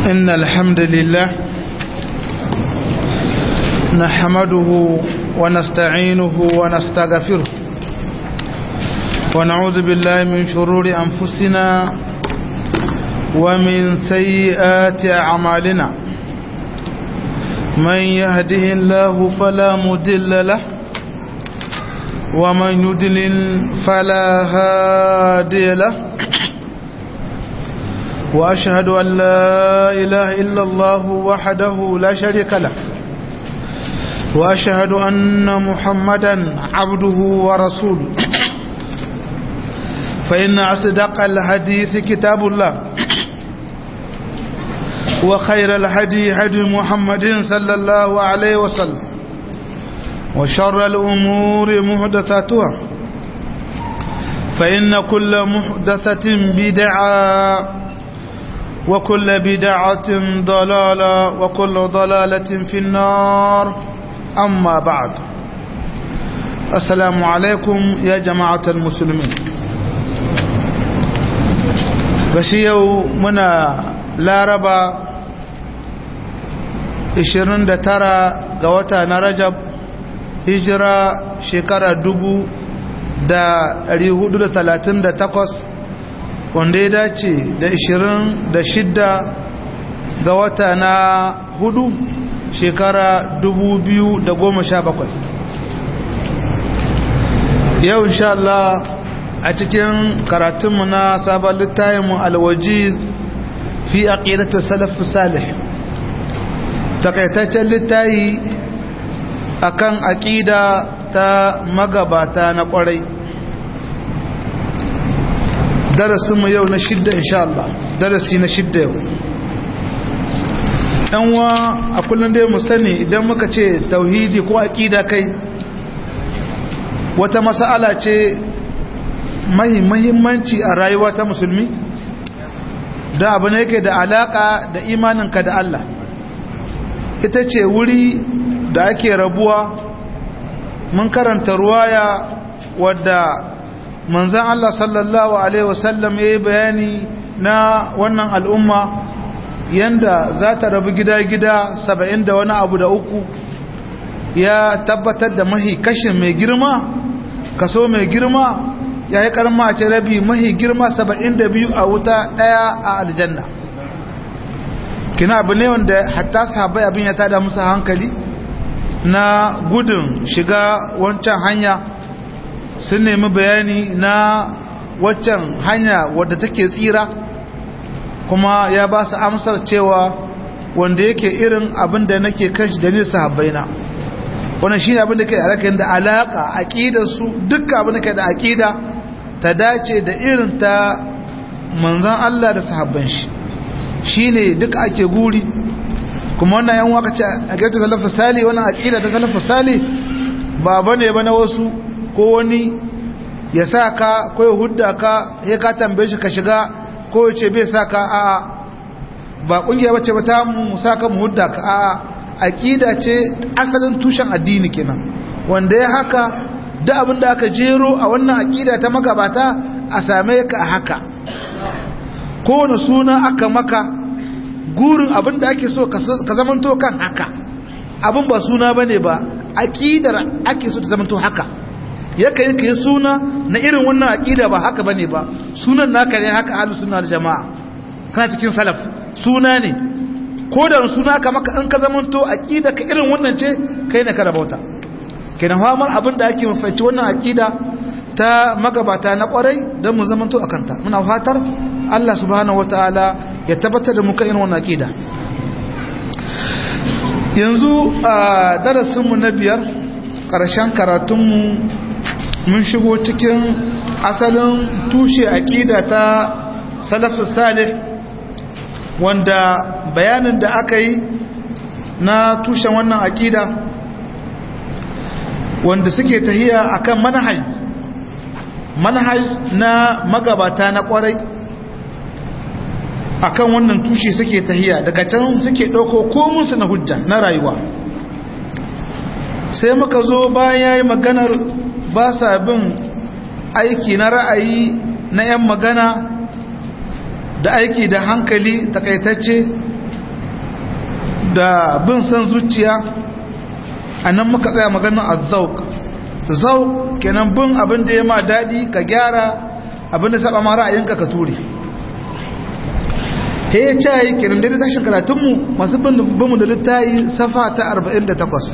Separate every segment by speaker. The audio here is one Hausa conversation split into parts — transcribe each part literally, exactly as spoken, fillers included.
Speaker 1: إن الحمد لله نحمده ونستعينه ونستغفره ونعوذ بالله من شرور أنفسنا ومن سيئات أعمالنا من يهده الله فلا مضل له ومن يضلل فلا هادي له وأشهد أن لا إله إلا الله وحده لا شريك له وأشهد أن محمدا عبده ورسوله فإن أصدق الحديث كتاب الله وخير الهدي هدي محمد صلى الله عليه وسلم وشر الأمور محدثاتها فإن كل محدثة بدعة وكل بدعة ضلالة وكل ضلالة في النار أما بعد السلام عليكم يا جماعة المسلمين بشيو منا لا ربا عشرين ترى قوتا نرجب هجرة شكرا دبو دا ريهود دا ثلاثين دا تقص wanda ya dace da ishirin da shidda ga wata na hudu shekara dubu biyu da goma sha bakwai. Yau insha Allah a cikin karatunmu na sabon littayinmu alwajiz fi aqidatu salaf salih takaitaccen littayi akan aqida ta magabata na kwarai. darasinmu yau na shidda insha Allah darasi na shidda yau ɗanwa a kullum dai mu sani idan muka ce tauhidi ko aqida kai wata mas'ala ce mai muhimmanci a rayuwa ta musulmi da abu ne yake da alaka da imaninka da Allah ita ce wuri da ake rabuwa mun karanta ruwaya wadda manzan Allah sallallahu Alaihi wasallam ya yi bayani na wannan al'umma yanda za ta rabu gida-gida saba'in da wani abu da uku ya tabbatar da mahi kashin mai girma kaso mai girma ya yi karma a ce rabi mahi girma saba'in da biyu a wuta daya a aljanna kina abu ne wanda hatta sahabai abin ya tada musu hankali na gudun shiga wancan hanya sun nemi bayani na waccan hanya wadda take tsira kuma ya ba su amsar cewa wanda yake irin abin da nake kanshi da ni sahabbaina wannan shine abin da ke alaka da alaka aqidar su dukkan abin da ke da aqida ta dace da irin ta manzon Allah da sahabban shi shine duka ake guri kuma wannan yan waka ce aqidatu salafus salih wannan aqida ta salafus salih ba bane ba na wasu ko wani ya sa ka ko ya hudda ka ya ka tambaye shi ka shiga ko ya ce bai sa ka a ba kungiya bace ba ta mu sa ka mu hudda ka a aqida ce asalin tushen addini kenan wanda ya haka da abin da aka jero a wannan aqida ta magabata a same ka a haka ko wani suna aka maka gurin abin da ake so ka zamanto kan haka abin ba suna bane ba aqidar ake so ta zamanto haka yaka yin kai suna na irin wannan aqida ba haka bane ba sunan naka ne haka ahlus sunna wal jamaa kana cikin salaf suna ne ko da suna ka maka in ka zamanto aqida ka irin wannan ce kai ne ka rabauta kenan hamar abin da ake mafaci wannan aqida ta magabata na kwarai dan mu zamanto akan ta muna fatar Allah subhanahu wataala ya tabbatar da mu kan irin wannan aqida yanzu a darasin mu na biyar karshen karatun mu mun shigo cikin asalin tushe aqida ta salafus salih wanda bayanin da aka yi na tushen wannan aqida wanda suke tahiya akan manhaj manhaj na magabata na kwarai akan wannan tushe suke tahiya daga can suke dauko komun su na hujja na rayuwa sai muka zo bayan yayi maganar ba sa bin aiki na ra'ayi na 'yan magana da aiki da hankali takaitacce da bin san zuciya anan muka tsaya maganar azzauq zauq kenan bin abin da ya ma dadi ka gyara abin da saba ma ra'ayinka ka ture he ya ce kenan da tashin karatun mu masu bin bin da littayi safa ta arba'in da takwas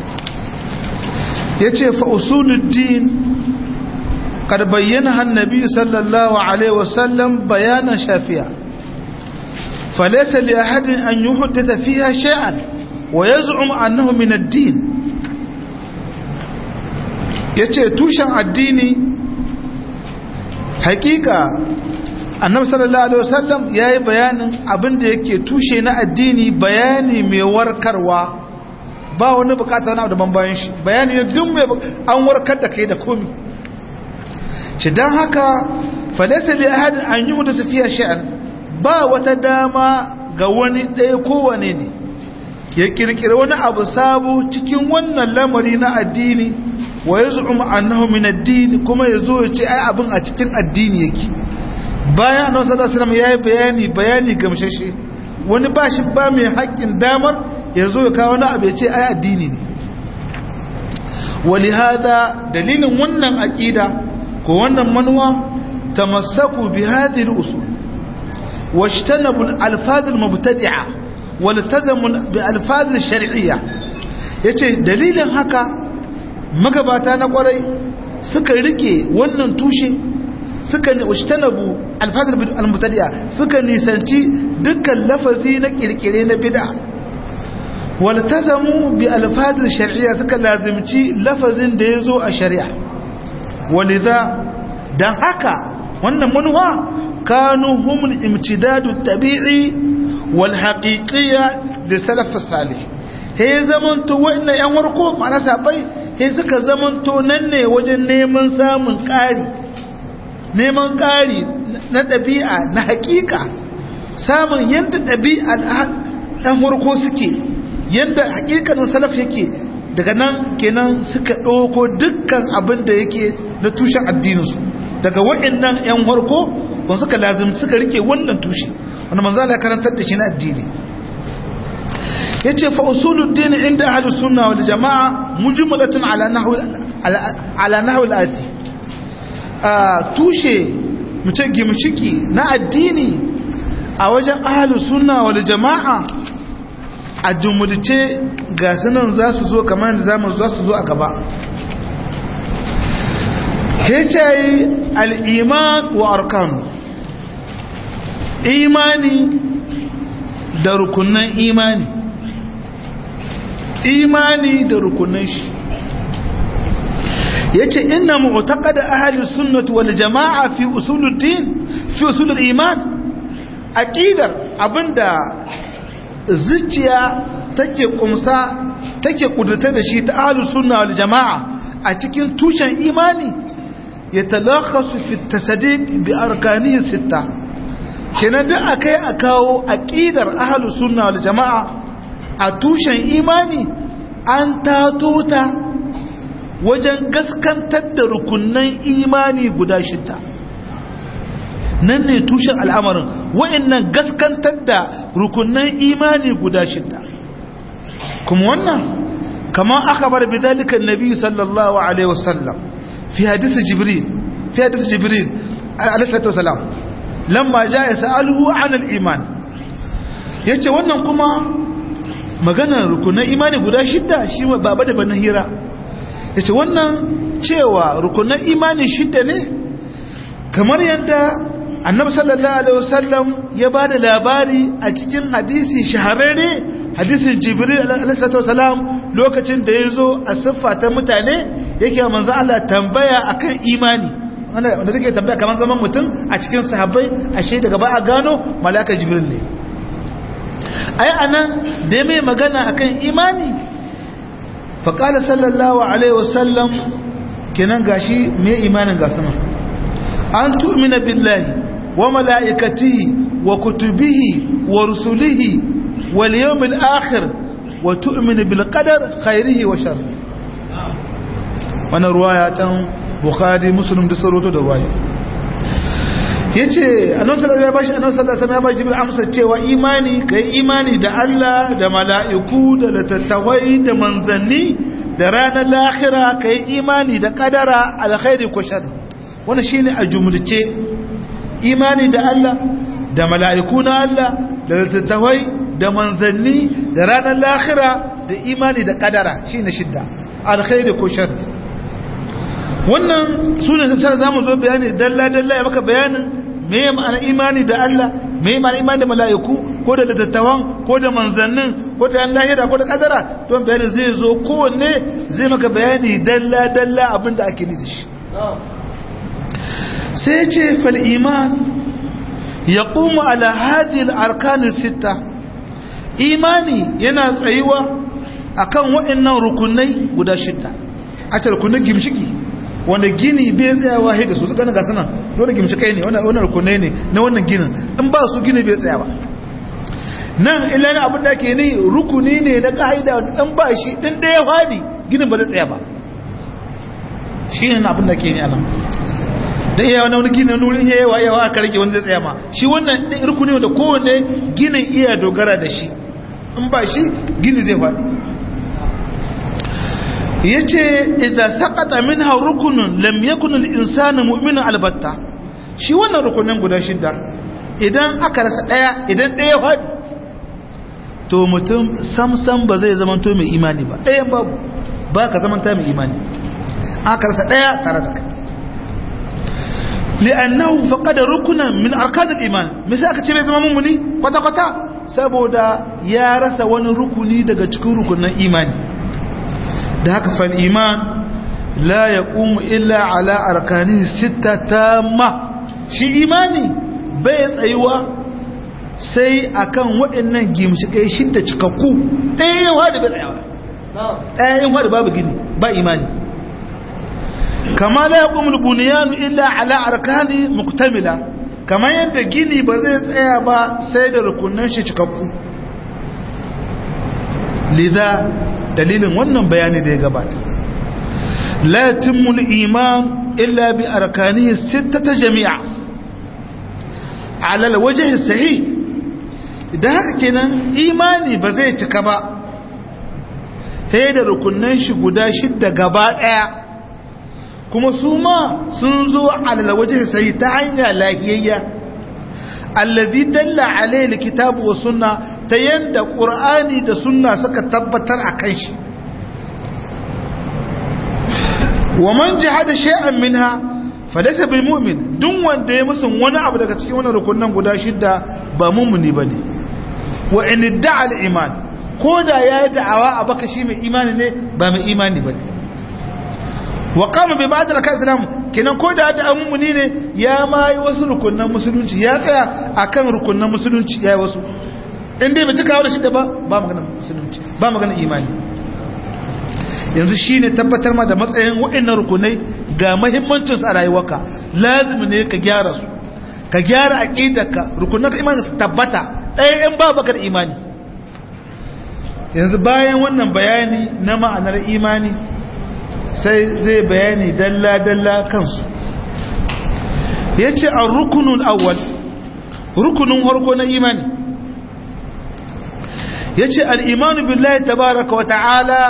Speaker 1: yace fa usuluddin kad bayyana annabi sallallahu alaihi wasallam bayanan shafiya فليس لأحد أن يحدث فيها شيئا ويزعم أنه من الدين yace tushen addini hakika annabi sallallahu alaihi wasallam yayi bayanin abinda yake tushe na addini bayani mai warkarwa ba wani bukata na da bayan shi bayani ne duk mai an warkar da kai da komi ce dan haka falaysa li ahad an yuhdisa fiha shay'an ba wata dama ga wani ɗaya kowane ne ya kirkiri wani abu sabu cikin wannan lamari na addini wa ya zu'um annahu min addini kuma ya zo ya ce ai abin a cikin addini yake bayan annabi sallallahu alaihi wasallam yayi bayani bayani gamshashe wani ba shi ba mai haƙƙin damar ya zo ya kawo wani abu ya ce ai addini ne walihada dalilin wannan aqida ko wannan manuwa tamassaku bi hadhihi al-usul واجتنبوا الألفاظ المبتدعة والتزموا بألفاظ الشرعية yace dalilin haka magabata na kwarai suka rike wannan tushe suka ne ujtanabu alfazil almubtadi'a suka nisanci dukkan lafazi na kirkire na bid'a waltazamu bi alfazil shar'iyya suka lazimci lafazin da yazo a shari'a walidha dan haka wannan manuwa كانوا هم الامتداد الطبيعي والحقيقية للسلف الصالح هي زمنتو وإن ينوركو معنا سابي هي سكا زمنتو نني وجن نيمن سامن قاري نيمن قاري نتبيع نحقيقة سامن يند تبيع ينوركو سكي يند حقيقة السلف يكي daga nan kenan suka ɗauko dukkan abin da yake na tushen addininsu daga waɗannan ƴan harko kun suka lazim suka rike wannan tushe wanda manzo Allah karantar da shi na addini yace fa usuluddin inda ahlus sunna wal jamaa mujmalatun ala nahwi ala nahwi al-ati tushe muce gimshiki na addini a wajen ahlus sunna wal jamaa a jumulce ga sunan za su zo kamar da zamu za su zo a gaba hecai al'iman wa arkanu imani da rukunan imani imani da rukunan shi ya ce ina mu'taƙada ahalin sunnatu wal jama'a fi usuluddin fi usulul iman aqidar abinda zuciya take kumsa take kudurta da shi ta ahlus sunna wal jama'a a cikin tushen imani yatalakhasu fi at-tasdiq bi arkanihi sitta kenan da akai akawo aqidar ahlus sunna wal jama'a a tushen imani an tatota wajen gaskantar da rukunnan imani guda shida nan ne tushen al'amarin wa'annan gaskantar da rukunnan imani guda shida kuma wannan kama aka bar bidalika annabi sallallahu alaihi wasallam fi hadith jibril fi hadith jibril alaihi wasallam lamma jaa yasaluhu an al-iman yace wannan kuma maganar rukunnan imani guda shida shi baba da bana hira yace wannan cewa rukunnan imani shida ne kamar yadda annabi sallallahu alaihi wasallam ya bada labari a cikin hadisi shahararre hadisin jibril alaihi wasallam lokacin da yazo a siffa ta mutane yake manzo Allah tambaya akan imani wanda take tambaya kaman zaman mutum a cikin sahabbai ashe daga ba a gano malaka jibril ne ai anan da mai magana akan imani fa qala sallallahu alaihi wasallam kenan gashi me imanin ga sama an tu'mina billahi وملائكته وكتبه ورسله واليوم الآخر وتؤمن بالقدر خيره وشره وانا رواية بخاري مسلم دي سروتو رواية yace annabi sallallahu alaihi wasallam annabi sallallahu alaihi wasallam ya ba jibril amsa cewa imani kai imani da Allah da mala'iku da littattafai da manzanni da ranar lahira kai imani da kadara alkhairi ko shar wannan shine a jumlace imani da Allah da mala'iku na Allah da littattafai da manzanni da ranar lahira da imani da kadara shine shidda alkhairi ko shar wannan sunan sai zamu zo bayani dalla dalla ya maka bayanin me ma'ana imani da Allah me ma'ana imani da mala'iku ko da dattawan ko da manzannin ko da lahira ko da kadara don bayanin zai zo kowanne zai maka bayani dalla dalla abinda ake nufi shi sai ya ce fal iman yaqumu ala hadhihi al-arkan as-sittah imani yana tsayuwa akan waɗannan rukunai guda shida a tarkunan gimshiki wanda gini bai tsayawa haida su suka naga sanan dole gimshikai ne wannan wannan rukunai ne na wannan ginin in ba su gini bai tsaya ba nan illa ne abin da ke ni rukuni ne na kaida dan ba shi din da ya fadi ginin ba zai tsaya ba shi ne abin da ke ni anan da iya wani ginin nurin yawa yawa aka rage wanda zai tsaya ma shi wannan rukuni wanda kowanne ginin iya dogara da shi in ba shi gini zai fadi yace idza saqata minha rukunun lam yakun al-insanu mu'minan albatta shi wannan rukunin guda shida idan aka rasa daya idan daya fadi to mutum samsam ba zai zama to mai imani ba dayan babu ba ka zama ta mai imani aka rasa daya tare da kai li'annahu faqada rukunan min arkan al-iman misali aka ce bai zama mummuni kwata kwata saboda ya rasa wani rukuni daga cikin rukunin imani da haka fal iman la yaqumu illa ala arkani sita tamma shi imani bai tsayuwa sai akan waɗannan gimshikai shidda cikakku ɗaya yawa da bai tsayawa ɗaya yawa da babu gini ba imani kama la yaqumu al-bunyan illa ala arkani muqtamila kama yadda gini ba zai tsaya ba sai da rukunan shi cikakku lidha dalilin wannan bayani da ya gabata la yatimmu al-iman illa bi arkanihi sittata jami'a ala al-wajh sahih idan haka kenan imani ba zai cika ba sai da rukunan shi guda shidda gaba daya kuma su ma sun zo ala al-wajh sahih ta hanya lahiyayya alladhi dalla alayhi al-kitabu was sunnah ta yanda qur'ani da sunna suka tabbatar akan shi wa man jahada shay'an minha falaysa bil mu'min duk wanda ya musun wani abu daga cikin wannan rukunan guda shida ba mu'mini bane wa in da'a al-iman koda yayi da'awa a baka shi mai imani ne ba mai imani bane wa qama bi ba'd al-islam kenan koda da mu'mini ne ya mai wasu rukunan musulunci ya tsaya akan rukunan musulunci yayi wasu in dai bai cika da shi da ba ba magana musulunci ba magana imani yanzu shine tabbatar ma da matsayin waɗannan rukunai ga muhimmancin su a rayuwarka lazimi ne ka gyara su ka gyara aqidarka rukunan imani su tabbata ɗaya in ba baka da imani yanzu bayan wannan bayani na ma'anar imani sai zai bayani dalla dalla kansu yace ar-rukunul awwal rukunin farko na imani yace al-imanu billahi tabaaraka wa ta'ala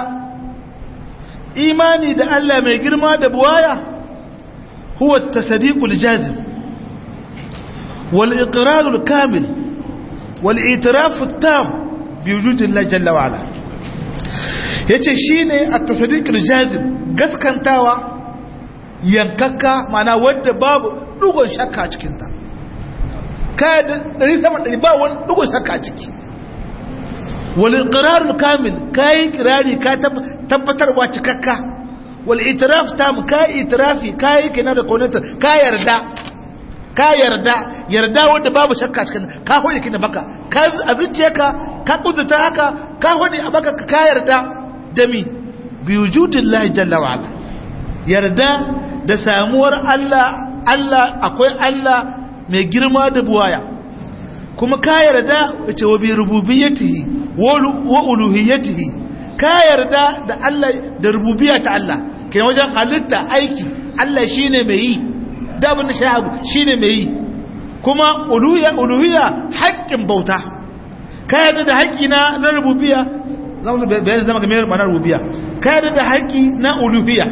Speaker 1: imani da Allah mai girma da buwaya huwa at-tasdiqul jazim wal iqrarul kamil wal i'tiraf at-tam bi wujudi Allah jalla wa ala yace shine at-tasdiqul jazim gaskantawa yankakka mana wanda babu dugon shakka cikin ta kai da dari sama dari ba wani dugon shakka ciki والإقرار الكامل كاي إقراري كا تبتر واتككا والإتراف تام كاي إترافي كاي كنا دكونت كاي يردا كاي يردا يردا وند باب شكا cikin ka hode kina baka ka azuciyarka ka kudurta haka ka hode a baka ka yarda da mi bi wujudillahi jalla wa ala yarda da samuwar Allah Allah akwai Allah mai girma da buwaya kuma ka yarda wace wa bi rububiyyatihi wa uluhiyyatihi ka yarda da Allah da rububiyya ta Allah kenan wajen halitta aiki Allah shine mai yi da abin da shahabu shine mai yi kuma uluhiyya uluhiyya haƙƙin bauta ka yarda da haƙƙi na na rububiyya zamu bayani zama game da rububiyya ka yarda da haƙƙi na uluhiyya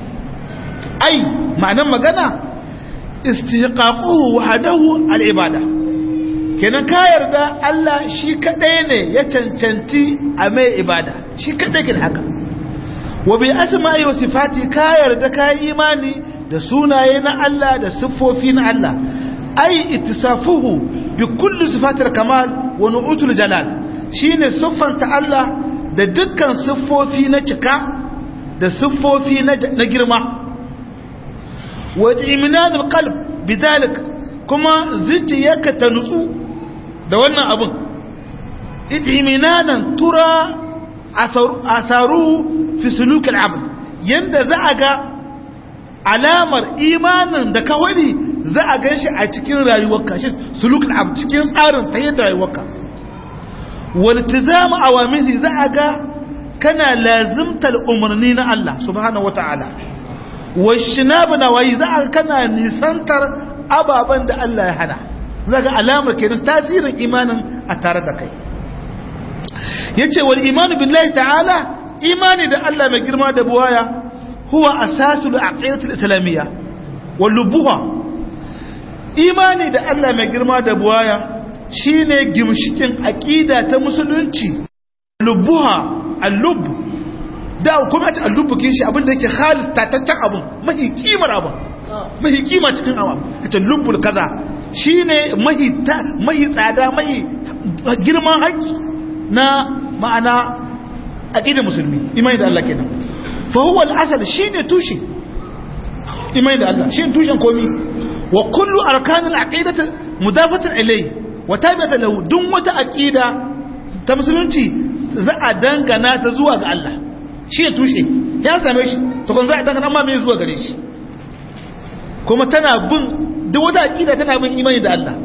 Speaker 1: ai ma'anar magana istihqaquhu wahdahu al-ibada kenan ka yarda Allah shi kadai ne ya cancanci a mai ibada shi kadai ke haka wa bi asma'i wa sifati ka yarda ka imani da sunaye na Allah da siffofi na Allah ai ittisafuhu bi kulli sifatil kamal wa nu'utul jalal shine siffanta Allah da dukkan siffofi na cika da siffofi na girma wa iminanul qalb bidalik kuma zuciyarka ta nutsu da wannan abun iminanan tura asaru fi sulukil abd yanda za a ga alamar imanin da ka wani za a gan shi a cikin rayuwarka shi sulukul abd cikin tsarin ta yadda rayuwarka waltizamu awamiri za a ga kana lazimtar umarni na Allah subhanahu wataala washinabu nawayi za a kana nisantar ababen da Allah ya hana zaga alamar kenan tasirin imanin a tare da kai yace wal imanu billahi ta'ala imani da Allah mai girma da buwaya huwa asasul aqidatul islamiyya wal lubuha imani da Allah mai girma da buwaya shine gimshikin aqida ta musulunci lubuha al-lub da kuma ta al-lub kin shi abinda yake khalis tataccen abun mahi kimar abun mahi kima cikin abun kace lubul kaza shine mahi mahi tsada mahi girman haƙi na ma'ana aqidar musulmi imani da Allah kenan fa huwa al-asal shine tushe imani da Allah shine tushen komai wa kullu arkanil aqidati mudafatan ilayhi wa tabi'atan lahu dun wata aqida ta musulunci za a dangana ta zuwa ga Allah shi ne tushe ya same shi to kun za a dangana amma me zuwa gare shi kuma tana bin duk wata aqida tana bin imani da Allah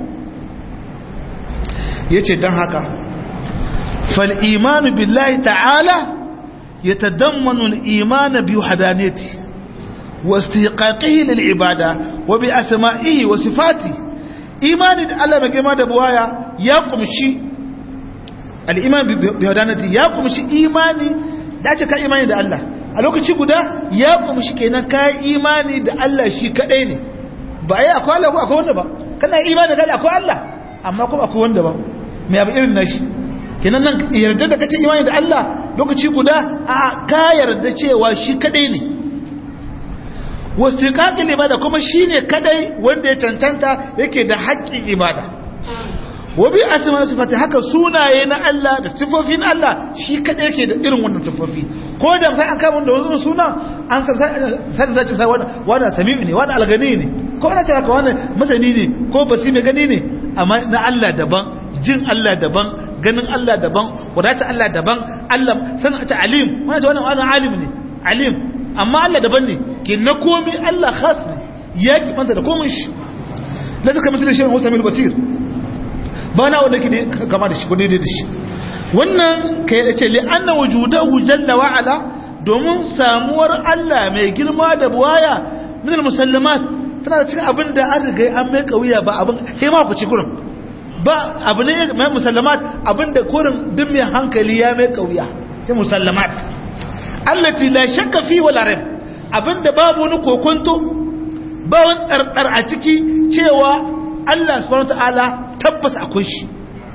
Speaker 1: yace dan haka fal imanu billahi ta'ala yatadammanu al iman bi wahdaniyati wa istiqaqihi lil ibada wa bi asma'ihi wa sifatihi imani da Allah mai girma da buwaya ya kumshi al iman bi wahdaniyati ya kumshi imani da ce ka imani da Allah a lokaci guda ya kumshi kenan ka imani da Allah shi kadai ne ba ai akwai Allah ko akwai wanda ba kana imani da akwai Allah amma kuma akwai wanda ba mai abu irin nashi kenan nan yarda da kace imani da Allah lokaci guda a ka yarda cewa shi kadai ne wastiqaqil ibada kuma shine kadai wanda ya tantanta yake da haƙƙin ibada wabi asma sifati haka sunaye na Allah da sifofin Allah shi kadai yake da irin wannan sifofi ko da sai an kama da wannan suna an san sai sai sai wannan wannan sami'i ne wannan algani ne ko ana cewa wannan masani ne ko basi mai gani ne amma na Allah daban jin Allah daban ganin Allah daban wadata Allah daban Allah sanin ta alim wannan ta wannan wannan alim ne alim amma Allah daban ne ke na komai Allah khas ne ya kibanta da komai shi la zaka mutum shi Musa bil basir ba na wanda ke kama da shi ko daidai da shi wannan kai da ce li'anna wujudahu jalla wa ala domin samuwar Allah mai girma da buwaya min al-musallamat tana da cikin abin da an riga an mai kauya ba abin sai ma ku ci gurin ba abu ne mai musallamat abin da gurin duk mai hankali ya mai kauya sai musallamat allati la shakka fi wala rib abin da babu wani kokonto ba wani dardar a ciki cewa Allah subhanahu wa ta'ala tabbas akwai shi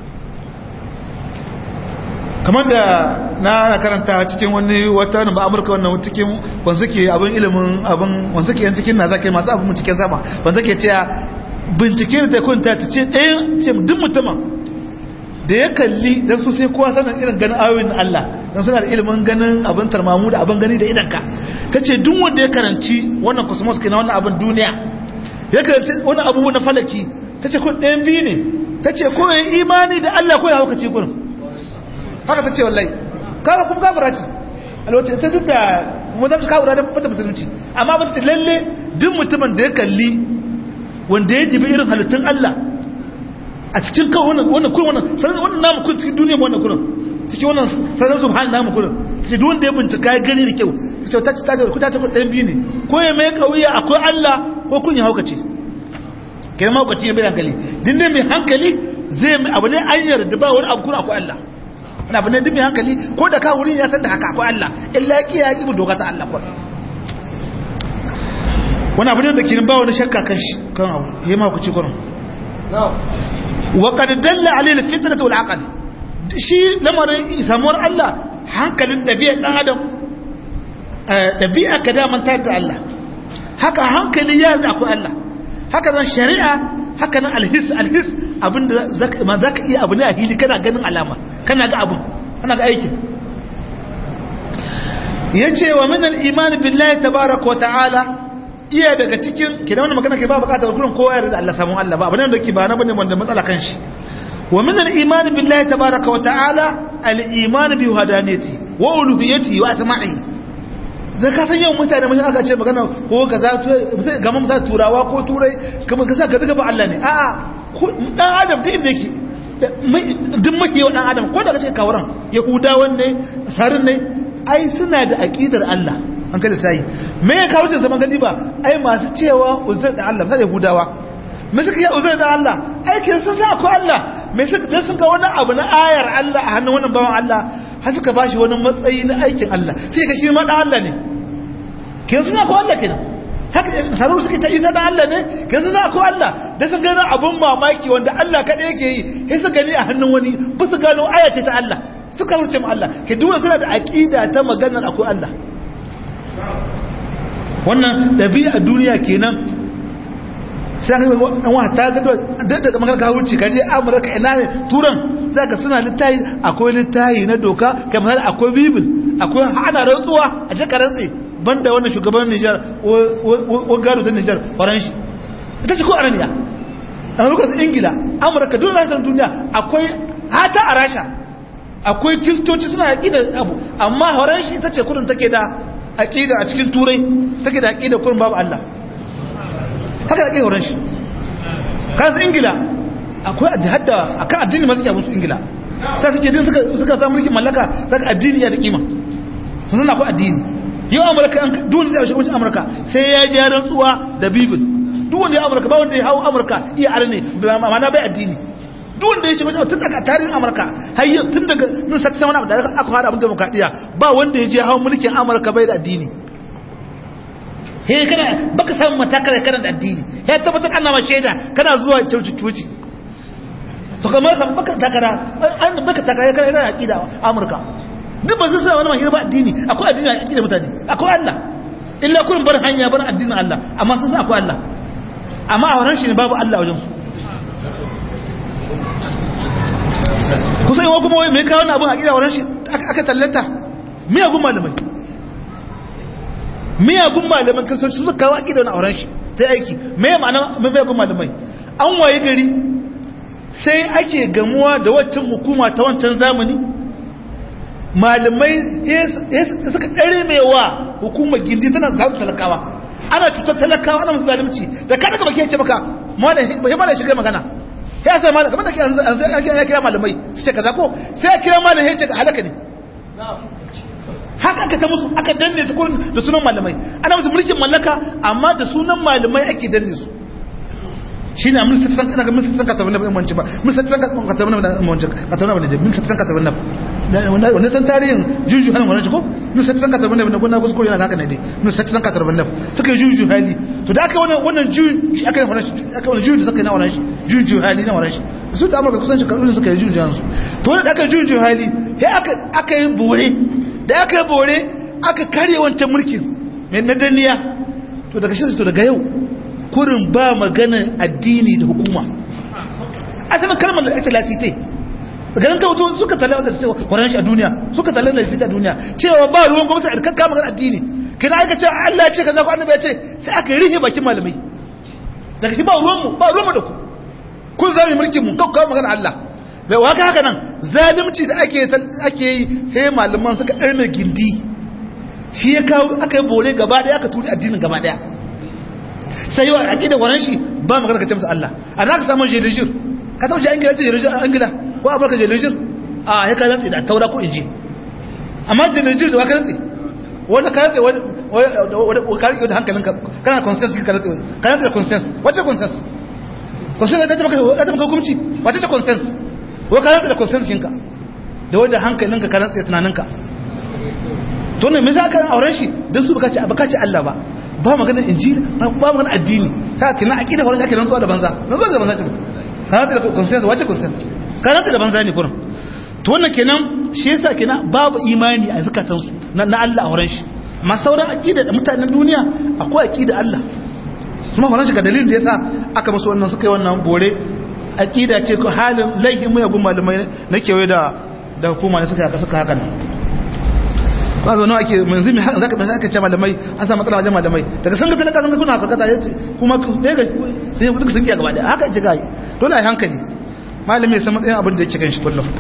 Speaker 1: kamar da na karanta cikin wani wata ba amurka wannan cikin wanzuke abin ilimin abin wanzuke yan cikin na zaka masu abin cikin sama wanzuke cewa bincike da kunta ta ce ɗayan ce duk mutumin da ya kalli dan su sai kowa sanin irin ganin ayoyin Allah dan suna da ilimin ganin abin tarmamu da abin gani da idanka kace duk wanda ya karanci wannan cosmos kenan wannan abin duniya ya karanci wannan abubuwa na falaki tace kun ɗayan biyu ne tace ko yayi imani da Allah ko ya hauka ce gurin haka tace wallahi kaga kuma kafira ce alwace ta duk da mu da kafira da fata musulunci amma ba ta lalle duk mutumin da ya kalli wanda ya dibi irin halittun Allah a cikin kan wannan wannan kun wannan sanan wannan namu kun cikin duniya wannan kurin cikin wannan sanan subhanahu namu kurin tace duk wanda ya bincika ya gani da kyau tace ta ta ku ta ta ɗayan biyu ne ko ya mai kauya akwai Allah ko kun ya hauka ce kai ma kwaci bai hankali din mai hankali zai abu ne an yarda ba wani abu kuma akwai Allah wani abu ne din mai hankali ko da ka wurin ya san da haka akwai Allah illa ya kiya yi doka ta Allah ko wani abu ne da kirin ba wani shakka kan shi kan abu yayi ma ku ci gurin wa qad dalla alayhi al-fitratu wal aql shi lamarin samuwar Allah hankalin dabi'a dan adam dabi'a ka da man ta Allah haka hankali ya da akwai Allah haka nan shari'a haka nan alhis alhis abinda zaka ma zaka iya abu ne a hili kana ganin alama kana ga abun kana ga aikin yace wa min al-iman billahi tabaaraka wa ta'ala iya daga cikin kidan wannan magana ke ba bukatar gurin kowa ya da Allah samun Allah ba abin da ke ba na bane wanda matsala kan shi wa min al-iman billahi tabaaraka wa ta'ala al-iman bi wahadaniyati wa uluhiyyati wa asma'i zai ka san yawan mutane mun aka ce magana ko kaza ga mun za turawa ko turai kuma kaza ka duka ba Allah ne a'a dan adam ta inda yake duk mai wa dan adam ko daga ce kawran yahudawan ne sarin ne ai suna da aqidar Allah an kada sai me ya kawo jin zaman gadi ba ai masu cewa uzur da Allah sai yahudawa me suka yi uzur da Allah ai kin sun sa ko Allah me suka dan sun ga wani abu na ayar Allah a hannun wannan bawan Allah har suka bashi wani matsayi na aikin Allah sai ka shi ma dan Allah ne kin sun ko Allah kenan haka saruru suke ta isa da Allah ne kin sun ko Allah da sun gano abun mamaki wanda Allah kada yake yi sai su gani a hannun wani ba su gano aya ce ta Allah suka wuce mu Allah ke duwa suna da aqida ta maganar akwai Allah wannan dabi'a duniya kenan sai ga an wa ta ga daga magana ka wuce kaje Amurka ina ne turan zaka suna littafi akwai littafi na doka kamar akwai bibil akwai hana rantsuwa a je ka rantsi banda wannan shugaban Niger o garo da Niger faranshi ita ce ko araniya a lokacin Ingila Amurka duk rashin duniya akwai hata a Rasha akwai kristoci suna aqida abu amma faranshi ita ce kudin take da aqida a cikin turai take da aqida kurin babu Allah haka da kai horon shi kansu Ingila akwai hadda akan addini masu kyabun su Ingila sai suke din suka suka samu mulkin mallaka saka addini ya da kima sun san akwai addini yau Amurka duk wanda zai shiga Amurka sai ya ji rantsuwa da Bible duk wanda ya Amurka ba wanda ya hawo Amurka iya arne ma'ana bai addini duk wanda ya shiga tun daga tarihin Amurka har tun daga nun sakta wani abu da aka fara abin demokradiya ba wanda ya je hawo mulkin Amurka bai da addini he kana baka samu matakar kana da addini ya tabbatar kana ma shaida kana zuwa cuci to kamar kan baka takara an baka takara kana da aqida Amurka duk ba zai sa wani mahir ba addini akwai addini a aqida mutane akwai Allah illa kun bar hanya bar addinin Allah amma sun sa akwai Allah amma a wannan shi ne babu Allah wajen su kusa yawa kuma wai mai kawo wani abin aqida wannan shi aka tallata miyagun malamai miyagun malaman kasar su suka kawo aqida wani auren shi ta aiki me ma'ana miyagun malamai an waye gari sai ake gamuwa da waccan hukuma ta wancan zamani malamai suka ɗare mai wa hukumar gindi tana zaɓi talakawa ana cutar talakawa ana musu zalimci da ka daga baki ya ce maka malam shiga magana ya sai malam kamar da ke ya kira malamai su ce kaza ko sai ya kira malam ya ce halaka ne haka aka ta musu aka danne su kurin da sunan malamai ana musu mulkin mallaka amma da sunan malamai ake danne su shi ne mulki tsan kana ga mulki tsan ka tabbana ban manci ba mulki tsan ka tabbana ban manci ka tabbana ban mulki tsan ka tabbana wannan san tarihin juju halin wannan ko mulki tsan ka tabbana ban gona kuskure yana haka ne dai mulki tsan ka tabbana suka juju hali to da aka wannan wannan juju shi aka wannan aka wannan juju suka na wannan shi juju hali na wannan shi su da amurka kusan shekaru suka yi juju hansu to da aka juju hali sai aka aka yi bore da aka yi bore aka karye wancan mulkin mai na danniya to daga shi to daga yau kurin ba maganar addini da hukuma asalin kalmar da ake lasite ganin kawo suka talar da cewa kwanan shi a duniya suka talar da lasite a duniya cewa ba ruwan gwamnati a kakka maganar addini kina aika ce Allah ya ce kaza ko annabi ya ce sai aka rihe bakin malamai daga shi ba ruwanmu ba ruwanmu da ku kun zami mulkin mu kakka maganar Allah bai waka haka nan zalimci da ake ake yi sai malaman suka ɗarme gindi shi ya kawo aka yi bore gaba daya aka turi addinin gaba daya sai yawa aqida waran shi ba magana ka ce masa Allah ana ka samu jelejir ka tawo shi Ingila ce jelejir Ingila ko Afirka jelejir a ya ka rantsi da Taura ko Injil amma jelejir da ka rantsi wanda ka rantsi wanda ka rike da hankalinka kana consensus ka rantsi ka rantsi da consensus wace consensus consensus da maka da maka hukunci wace ce consensus ko ka rantsa da consensus shinka da wajen hankalinka ka rantsa tunaninka to ne me za ka auren shi dan su baka ce baka ce Allah ba ba maganar injili ba maganar addini ta kina aqida horon ake rantsuwa da banza rantsuwa da banza ce ka rantsa da consensus wace consensus ka rantsa da banza ne kurin to wannan kenan shi yasa kenan babu imani a zakatansu na Allah a horon shi amma sauran aqida da mutanen duniya akwai aqida Allah kuma horon shi ga dalilin da yasa aka musu wannan suka yi wannan bore aqida ce ko halin laihin mu ya gumma malamai na kewaye da da hukuma ne suka haka suka haka nan ba zo nawa ake manzi mai haka zaka da aka ce malamai an samu matsala wajen malamai daga san ga talaka san ga kuna haka yace kuma dai ga sai duk sun kiya gaba da haka ce gai dole ai hankali malami ya san matsayin abin da yake kan shi kullum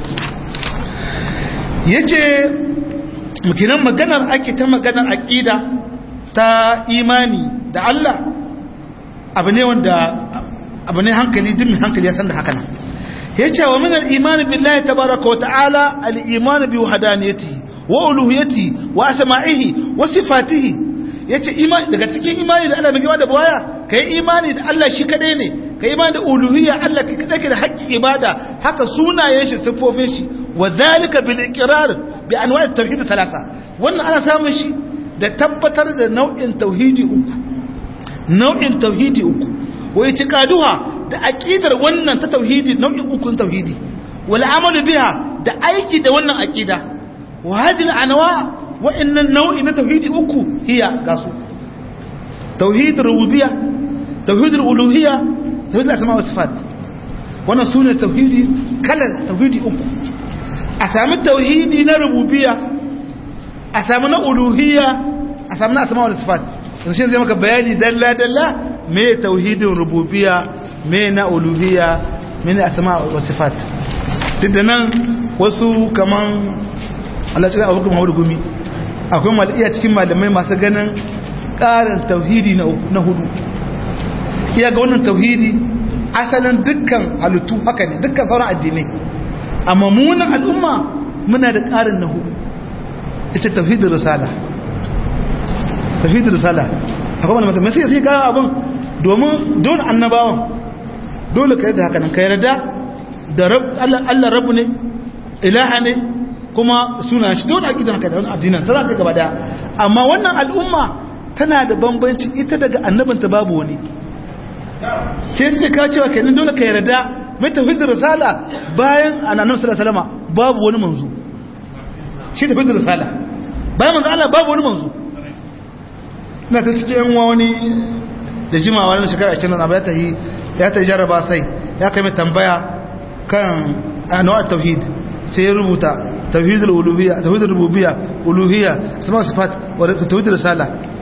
Speaker 1: yace mukinan maganar ake ta maganar aqida ta imani da Allah abu ne wanda abu ne hankali duk mai hankali ya san da haka nan yace wa min al-iman billahi tabaaraka wa ta'ala al-iman bi wahdaniyatihi wa uluhiyatihi wa asma'ihi wa sifatihi yace imani daga cikin imani da Allah mai da baya kai imani da Allah shi kadai ne kai imani da uluhiyya Allah kai kadai ke da haƙƙin ibada haka sunayen shi sifofin shi wa zalika bil iqrar bi anwa' at-tauhid thalatha wannan ana samun shi da tabbatar da nau'in tauhidi uku nau'in tauhidi uku wa itiqaduha da aqidar wannan ta tauhidi nau'in uku tauhidi wal amalu biha da aiki da wannan aqida wa hadhihi al-anwa wa inna nau'i na tauhidi uku hiya gasu tauhid rububiyya tauhid uluhiyya tauhid asma wa sifat wannan sune tauhidi kalan tauhidi uku a sami tauhidi na rububiyya a sami na uluhiyya a sami na asma wa sifat sun shi zai maka bayani dalla dalla me tauhidin rububiyya me na uluhiyya me na asma wa sifat duk da nan wasu kaman Allah cikin abokan Muhammadu Gumi akwai mal'iya cikin malamai masu ganin ƙarin tauhidi na hudu iya ga wannan tauhidi asalin dukkan halittu haka ne dukkan sauran addinai amma munan al'umma muna da ƙarin na hudu ita tauhidin risala tauhidin risala akwai wani masu sai sai kawo abin domin don annabawan dole ka yarda haka nan ka yarda da Allah rabu ne ilaha ne kuma suna shi dole aqidan haka da wannan addinin sai ta gaba daya amma wannan al'umma tana da bambanci ita daga annabinta babu wani sai ta ka cewa kenan dole ka yarda mai tauhid risala bayan annabi sallallahu alaihi wasallam babu wani manzo shi tauhid risala bayan manzo Allah babu wani manzo na ta cikin wani da jimawa na shekara ashirin na ba ta yi ya ta jarraba sai ya kai mai tambaya kan anwa tauhid sai ya rubuta tauhid al-uluhiyya tauhid al-rububiyya uluhiyya asma sifat wa tauhid risala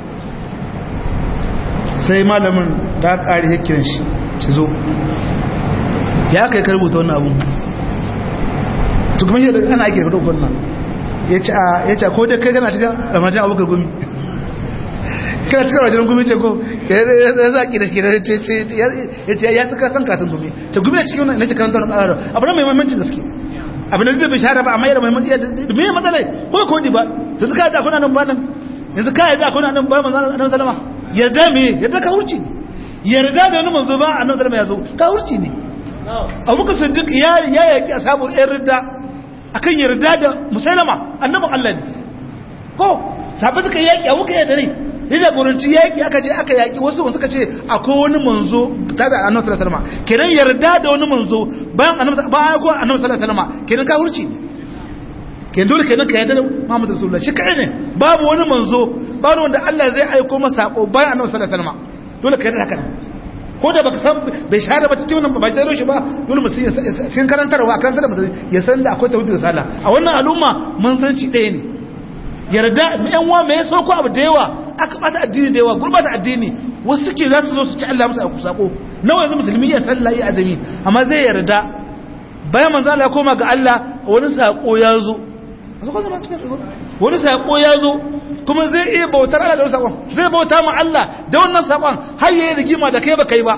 Speaker 1: sai malamin da kare hikirin shi ci zo ya kai ka rubuta wannan abu to kuma yadda ana ake rubuta wannan yace a yace ko dai kai kana cikin ramadan abubakar gumi kana cikin ramadan gumi ce ko ya zaki da kira ce ce yace ya saka san karatun gumi ce gumi cikin wannan nace karanta wannan ƙara abu mai muhimmanci gaske abin da bai share ba amma yana muhimmanci da me matsalai ko ko di ba yanzu ka da kuna nan ba nan yanzu ka yi da kuna nan ba manzo annabi sallama yarda me yarda ka hurci yarda da wani manzo ba annabi sallama ya zo ka hurci ne abubakar siddiq ya ya yaki ashabu ɗan ridda akan yarda da musailama annabin Allah ne ko sabu suka yaki abubakar ya dare ya jagoranci yaki aka je aka yaki wasu suka ce akwai wani manzo ta da annabi sallallahu alaihi wasallam kenan yarda da wani manzo bayan annabi bayan ko annabi sallallahu alaihi wasallam kenan ka hurci ne kenan dole kenan ka yarda da Muhammadu Rasulullah shi kai ne babu wani manzo babu wanda Allah zai aika masa sako bayan annabi sallallahu alaihi wasallam dole ka yarda haka ko da baka san bai share ba cikin wannan ba jaro shi ba dole mu sun karantarwa karantar da mutum ya san da akwai tauhid risala a wannan al'umma mun san ci ɗaya ne yarda yan wa mai so ko abu da yawa aka bata addini da yawa gurbata addini wasu suke za su zo su ci Allah musu a sako nawa yanzu musulmi ya sallah ya azumi amma zai yarda bayan manzo Allah ya koma ga Allah wani sako ya zo wani sako ya zo kuma zai iya bautar Allah da wani sakon zai bauta ma Allah da wannan sakon har yayi rigima da kai ba kai ba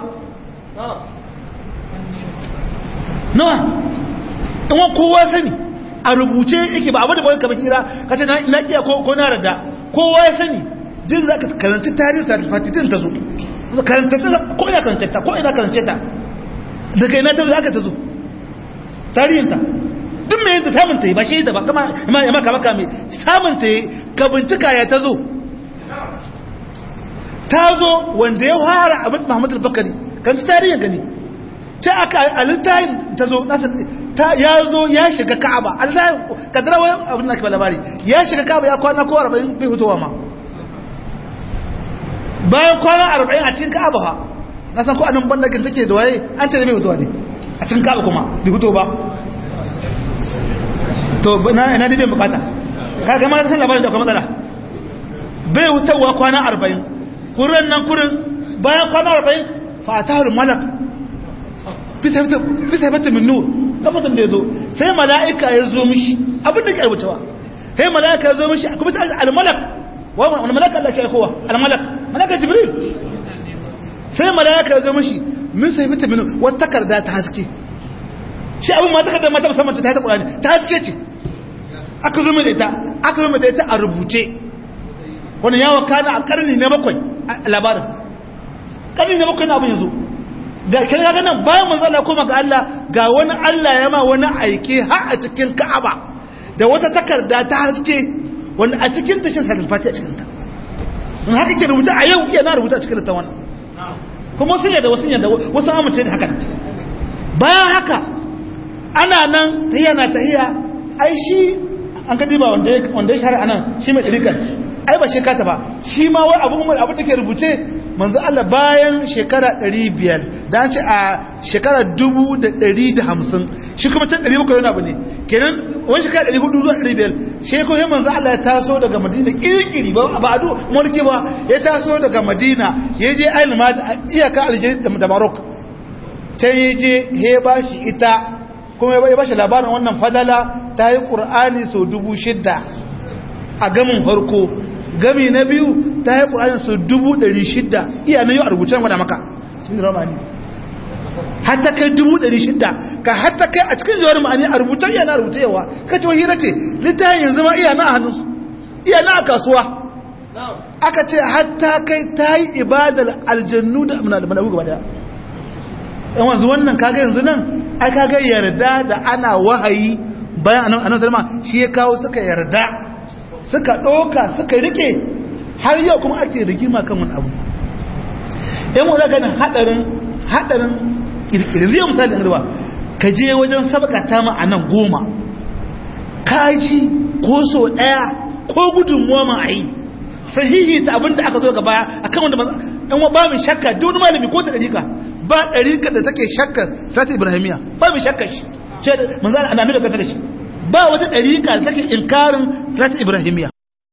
Speaker 1: nawa in kowa sani a rubuce yake ba abu da bawai ka bakira kace na ina kiya ko ko na rada kowa ya sani din zaka karanci tarihi ta fatitin ta zo karanta ta ko ina karanta ta ko ina karanta ta daga ina ta zo aka ta zo tarihinta duk mai yanta samun ta yi ba shi da ba kama ya maka maka mai samun ta yi ka bincika ya ta zo ta zo wanda ya fara abin Muhammadu al-Bakari kan ci tarihin gani ta aka alittayin ta zo ta ya zo ya shiga Ka'aba Allah kadara wai abin da ke labari ya shiga Ka'aba ya kwana ko arba'in bai fitowa ma bayan kwana arba'in a cikin Ka'aba ha na san ko anan bandakin take da waye an ce bai fitowa ne a cikin Ka'aba kuma bai fito ba to na ina dai bai bukata kaga ma san labarin da kuma matsala bai hutawa kwana arba'in kurin nan kurin bayan kwana arba'in fa atahul malak fi sabata min nur lafazin da yazo sai mala'ika ya zo mishi abin da ke rubutawa sai mala'ika ya zo mishi kuma ta al malak wa wani malaka Allah ke aikowa al malak malaka jibril sai mala'ika ya zo mishi min sabata min nur wata takarda ta haske shi abin ma takarda ma ta musamman ta ta Qur'ani ta haske ce aka zo mai da ita aka zo mai da ita a rubuce wannan yawa kana a karni na bakwai labarin karni na bakwai na abin yanzu ga kira ga nan bayan manzo Allah koma ga Allah ga wani Allah ya ma wani aike har a cikin Ka'aba da wata takarda ta haske wanda a cikin tashin Salatul Fatiha a cikin ta in haka ke rubuta a yau iya na rubuta a cikin ta wannan kuma sun yadda wasu yadda wasu amince da haka bayan haka ana nan tahiya na tahiya ai shi an ka diba wanda ya wanda ya shahara anan shi mai dirikan ai ba shekata ba shi ma wai abu umar abu da ke rubuce manzo Allah bayan shekara ɗari biyar da an ce a shekara dubu da ɗari da hamsin shi kuma can ɗari bakwai wani abu ne kenan wani shekara ɗari hudu zuwa ɗari biyar shi ko yin manzo Allah ya taso daga Madina kirkiri ba ba adu mulki ba ya taso daga Madina ya je ayin ma iyaka Algeria da Maroc can ya je he ba shi ita kuma ya ba shi labarin wannan fadala ta yi Qur'ani sau dubu shidda a gamin farko gami na biyu ta yi ƙwa'ayin su dubu ɗari shidda iya na yi a rubucen wadda maka cikin ramani hatta kai dubu ɗari shidda ka hatta kai a cikin jawar ma'ani a rubucen iya na rubuce yawa ka ce wa hira ce littafin yanzu ma iya na a hannunsu iya na a kasuwa aka ce hatta kai ta yi ibadar aljannu da malabu gaba daya yan wanzu wannan kaga yanzu nan ai kaga yarda da ana wahayi bayan annabi sallama shi ya kawo suka yarda suka ɗoka suka rike har yau kuma ake rigima kan wani abu yan wadda ganin haɗarin haɗarin ƙirƙiri zai misali ɗan ruwa ka je wajen sabakata ma a nan goma kaji ko so ɗaya ko gudunmuwa ma a yi sahihi ta abin da aka zo gaba a kan wanda ɗan wa ba mai shakka duk wani malami ko ta ɗarika ba ɗarika da take shakka sata ibrahimiya ba mai shakka shi ce da manzana ana nuna kasa da shi ba wata ɗariƙa da take inkarin salat ibrahimiya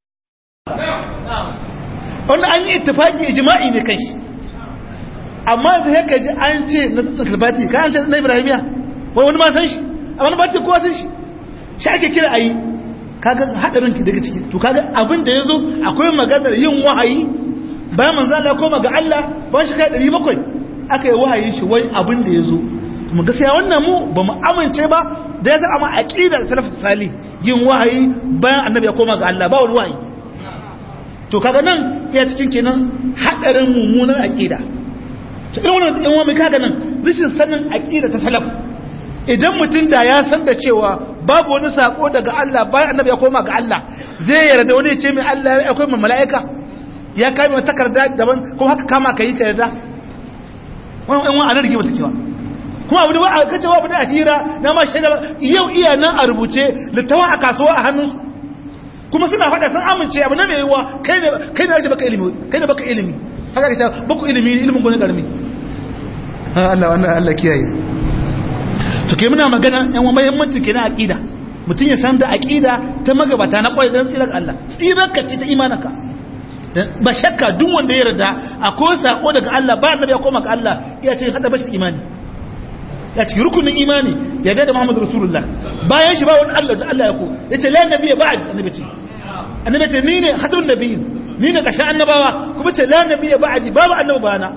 Speaker 1: wanda an yi ittifaki ijma'i ne kai amma zai ka ji an ce na tsalbati ka an ce na ibrahimiya wani ma san shi amma na bati kowa san shi shi ake kira a yi kaga haɗarin ki daga ciki to kaga abin da ya zo akwai maganar yin wahayi bayan manzan Allah koma ga Allah ba shi kai ɗari bakwai aka yi wahayi shi wai abin da ya zo kuma gaskiya wannan mu ba mu amince ba da ya zama aqidar salaf salih yin wahayi bayan annabi ya koma ga Allah ba wani wahayi to kaga nan ya cikin kenan hadarin mummunar aqida to irin wannan in wani kaga nan rishin sanin aqida ta salaf idan mutum da ya san da cewa babu wani sako daga Allah bayan annabi ya koma ga Allah zai yarda wani ya ce mai Allah ya akwai mai mala'ika ya kai mai takarda daban ko haka kama kai ka yarda wannan in wani anarki mata cewa kuma abu da ba a kace ba da hira na ma shaida yau iya nan a rubuce littawa a kasuwa a hannunsu kuma suna faɗa sun amince abu na mai yiwuwa kai ne kai ne ake baka ilimi kai ne baka ilimi haka kace baku ilimi ilimin gone karami Allah wannan Allah kiyaye to ke muna magana yan wa muhimmanci kenan aqida mutun ya san da aqida ta magabata na kwai dan tsirar Allah tsirar ka ce ta imanaka ba shakka duk wanda ya yarda akwai sako daga Allah ba annabi ya koma ga Allah iya ce hada bashi imani ya cikin rukunin imani ya da Muhammadu Rasulullah bayan shi ba wani Allah da Allah ya ko ya ce la nabiya ba'd annabi ce annabi ce ni ne khatun nabiyyin ni ne kashin annabawa kuma ce la nabiya ba'di babu annabi bana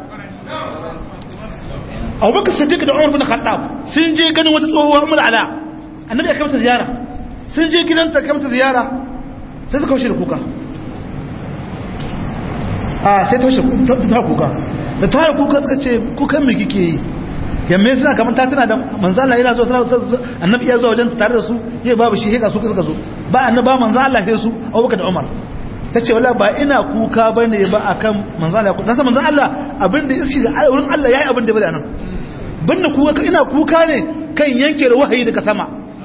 Speaker 1: Abubakar Siddiq da Umar bin Khattab sun je ganin wata tsohuwa Ummul Ala annabi ya kamata ziyara sun je gidanta kamata ziyara sai suka wuce da kuka a sai ta wuce ta kuka da ta kuka suka ce kukan me kike yi yamme suna kamar ta tana da manzo Allah yana zo annabi ya zo wajen tare da su yayi babu shi heka su suka zo ba annaba manzo Allah sai su Abubakar da Umar tace wallahi ba ina kuka bane ba akan manzo Allah dan san manzo Allah abinda ya shiga wurin Allah yayi abinda bai da nan banda kuka ina kuka ne kan yanke da wahayi daga sama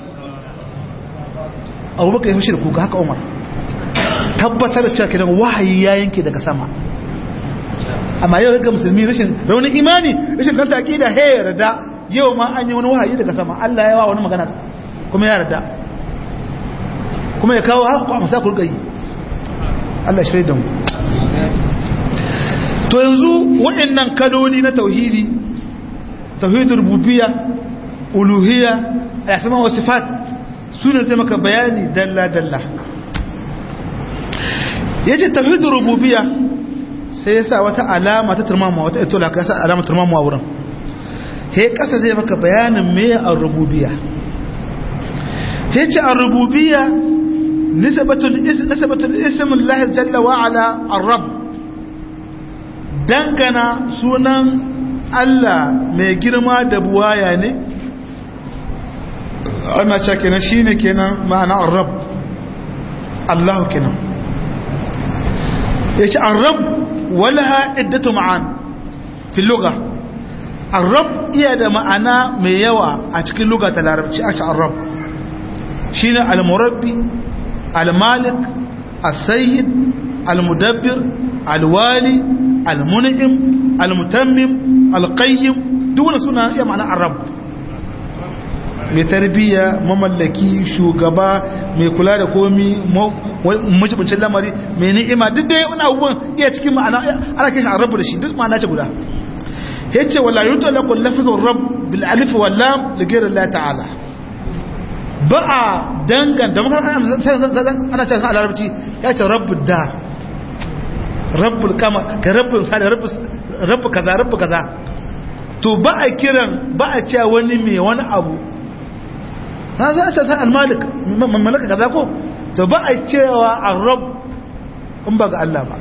Speaker 1: Abubakar ya fushi da kuka haka Umar tabbatar da cewa kiran wahayi ya yanke daga sama amma yau ga musulmi rashin raunin imani rashin kanta aqida he yarda yau ma an yi wani wahayi daga sama Allah ya wa wani magana kuma ya yarda kuma ya kawo haka kuma sa ku riga yi Allah shirye da mu to yanzu waɗannan kaloli na tauhidi tauhidur rububiyya uluhiyya asma wa sifat sune sai maka bayani dalla dalla yace tauhidur rububiyya sai yasa wata alama ta turmama wata itola ka yasa alama turmama wurin he kasa zai maka bayanin me ar-rububiyya yace ar-rububiyya nisbatul ism nisbatul ism Allah jalla wa ala ar-rabb dangana sunan Allah mai girma da buwaya ne ana cewa kenan shine kenan ma'ana ar-rabb Allah kenan yace ar-rabb walaha iddatu ma'an fi lugha ar-rabb iya da ma'ana mai yawa a cikin lugha ta larabci a ce ar-rabb shine al-murabbi al-malik as-sayyid al-mudabbir al-wali al-mun'im al-mutammim al-qayyim duk wannan suna iya ma'ana ar-rabb mai tarbiya mamallaki shugaba mai kula da komi mujibincin lamari mai ni'ima duk da wani abubuwan iya cikin ma'ana ana kishin a rabu da shi duk ma'ana ce guda ya ce wala yuto lakon lafizun rab bil alif wal lam li ghayri Allah ta'ala ba a dangan da muka ana cewa a larabci ya ce rabbud dar rabbul kama ka rabbul sada rabbu kaza rabbu kaza to ba a kiran ba a cewa wani mai wani abu na za ta san al-malik malaka kaza ko to ba a cewa ar-rabb in ba ga Allah ba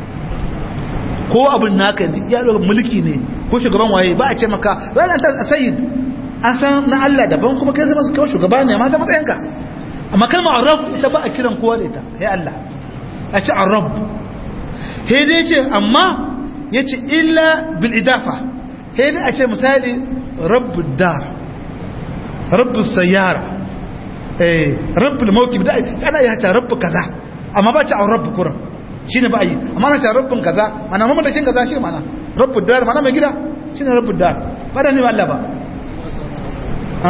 Speaker 1: ko abin naka ne ya daga mulki ne ko shugaban waye ba a ce maka ranar ta sayyid an san na Allah daban kuma kai zama su kai shugaba ne ma ta matsayinka amma kalmar ar-rabb ita ba a kiran kowa da ita ya Allah a ce ar-rabb he dai ce amma yace illa bil idafa he dai a ce misali rabbud dar rabbus sayyara eh rabbul mawkib da ana ya ta rabb kaza amma ba ta rabb kuran shine ba yi amma na ta rabbun kaza ana mamman da shin kaza shi mana rabbud dar mana mai gida shine rabbud dar ba da ni Allah ba ha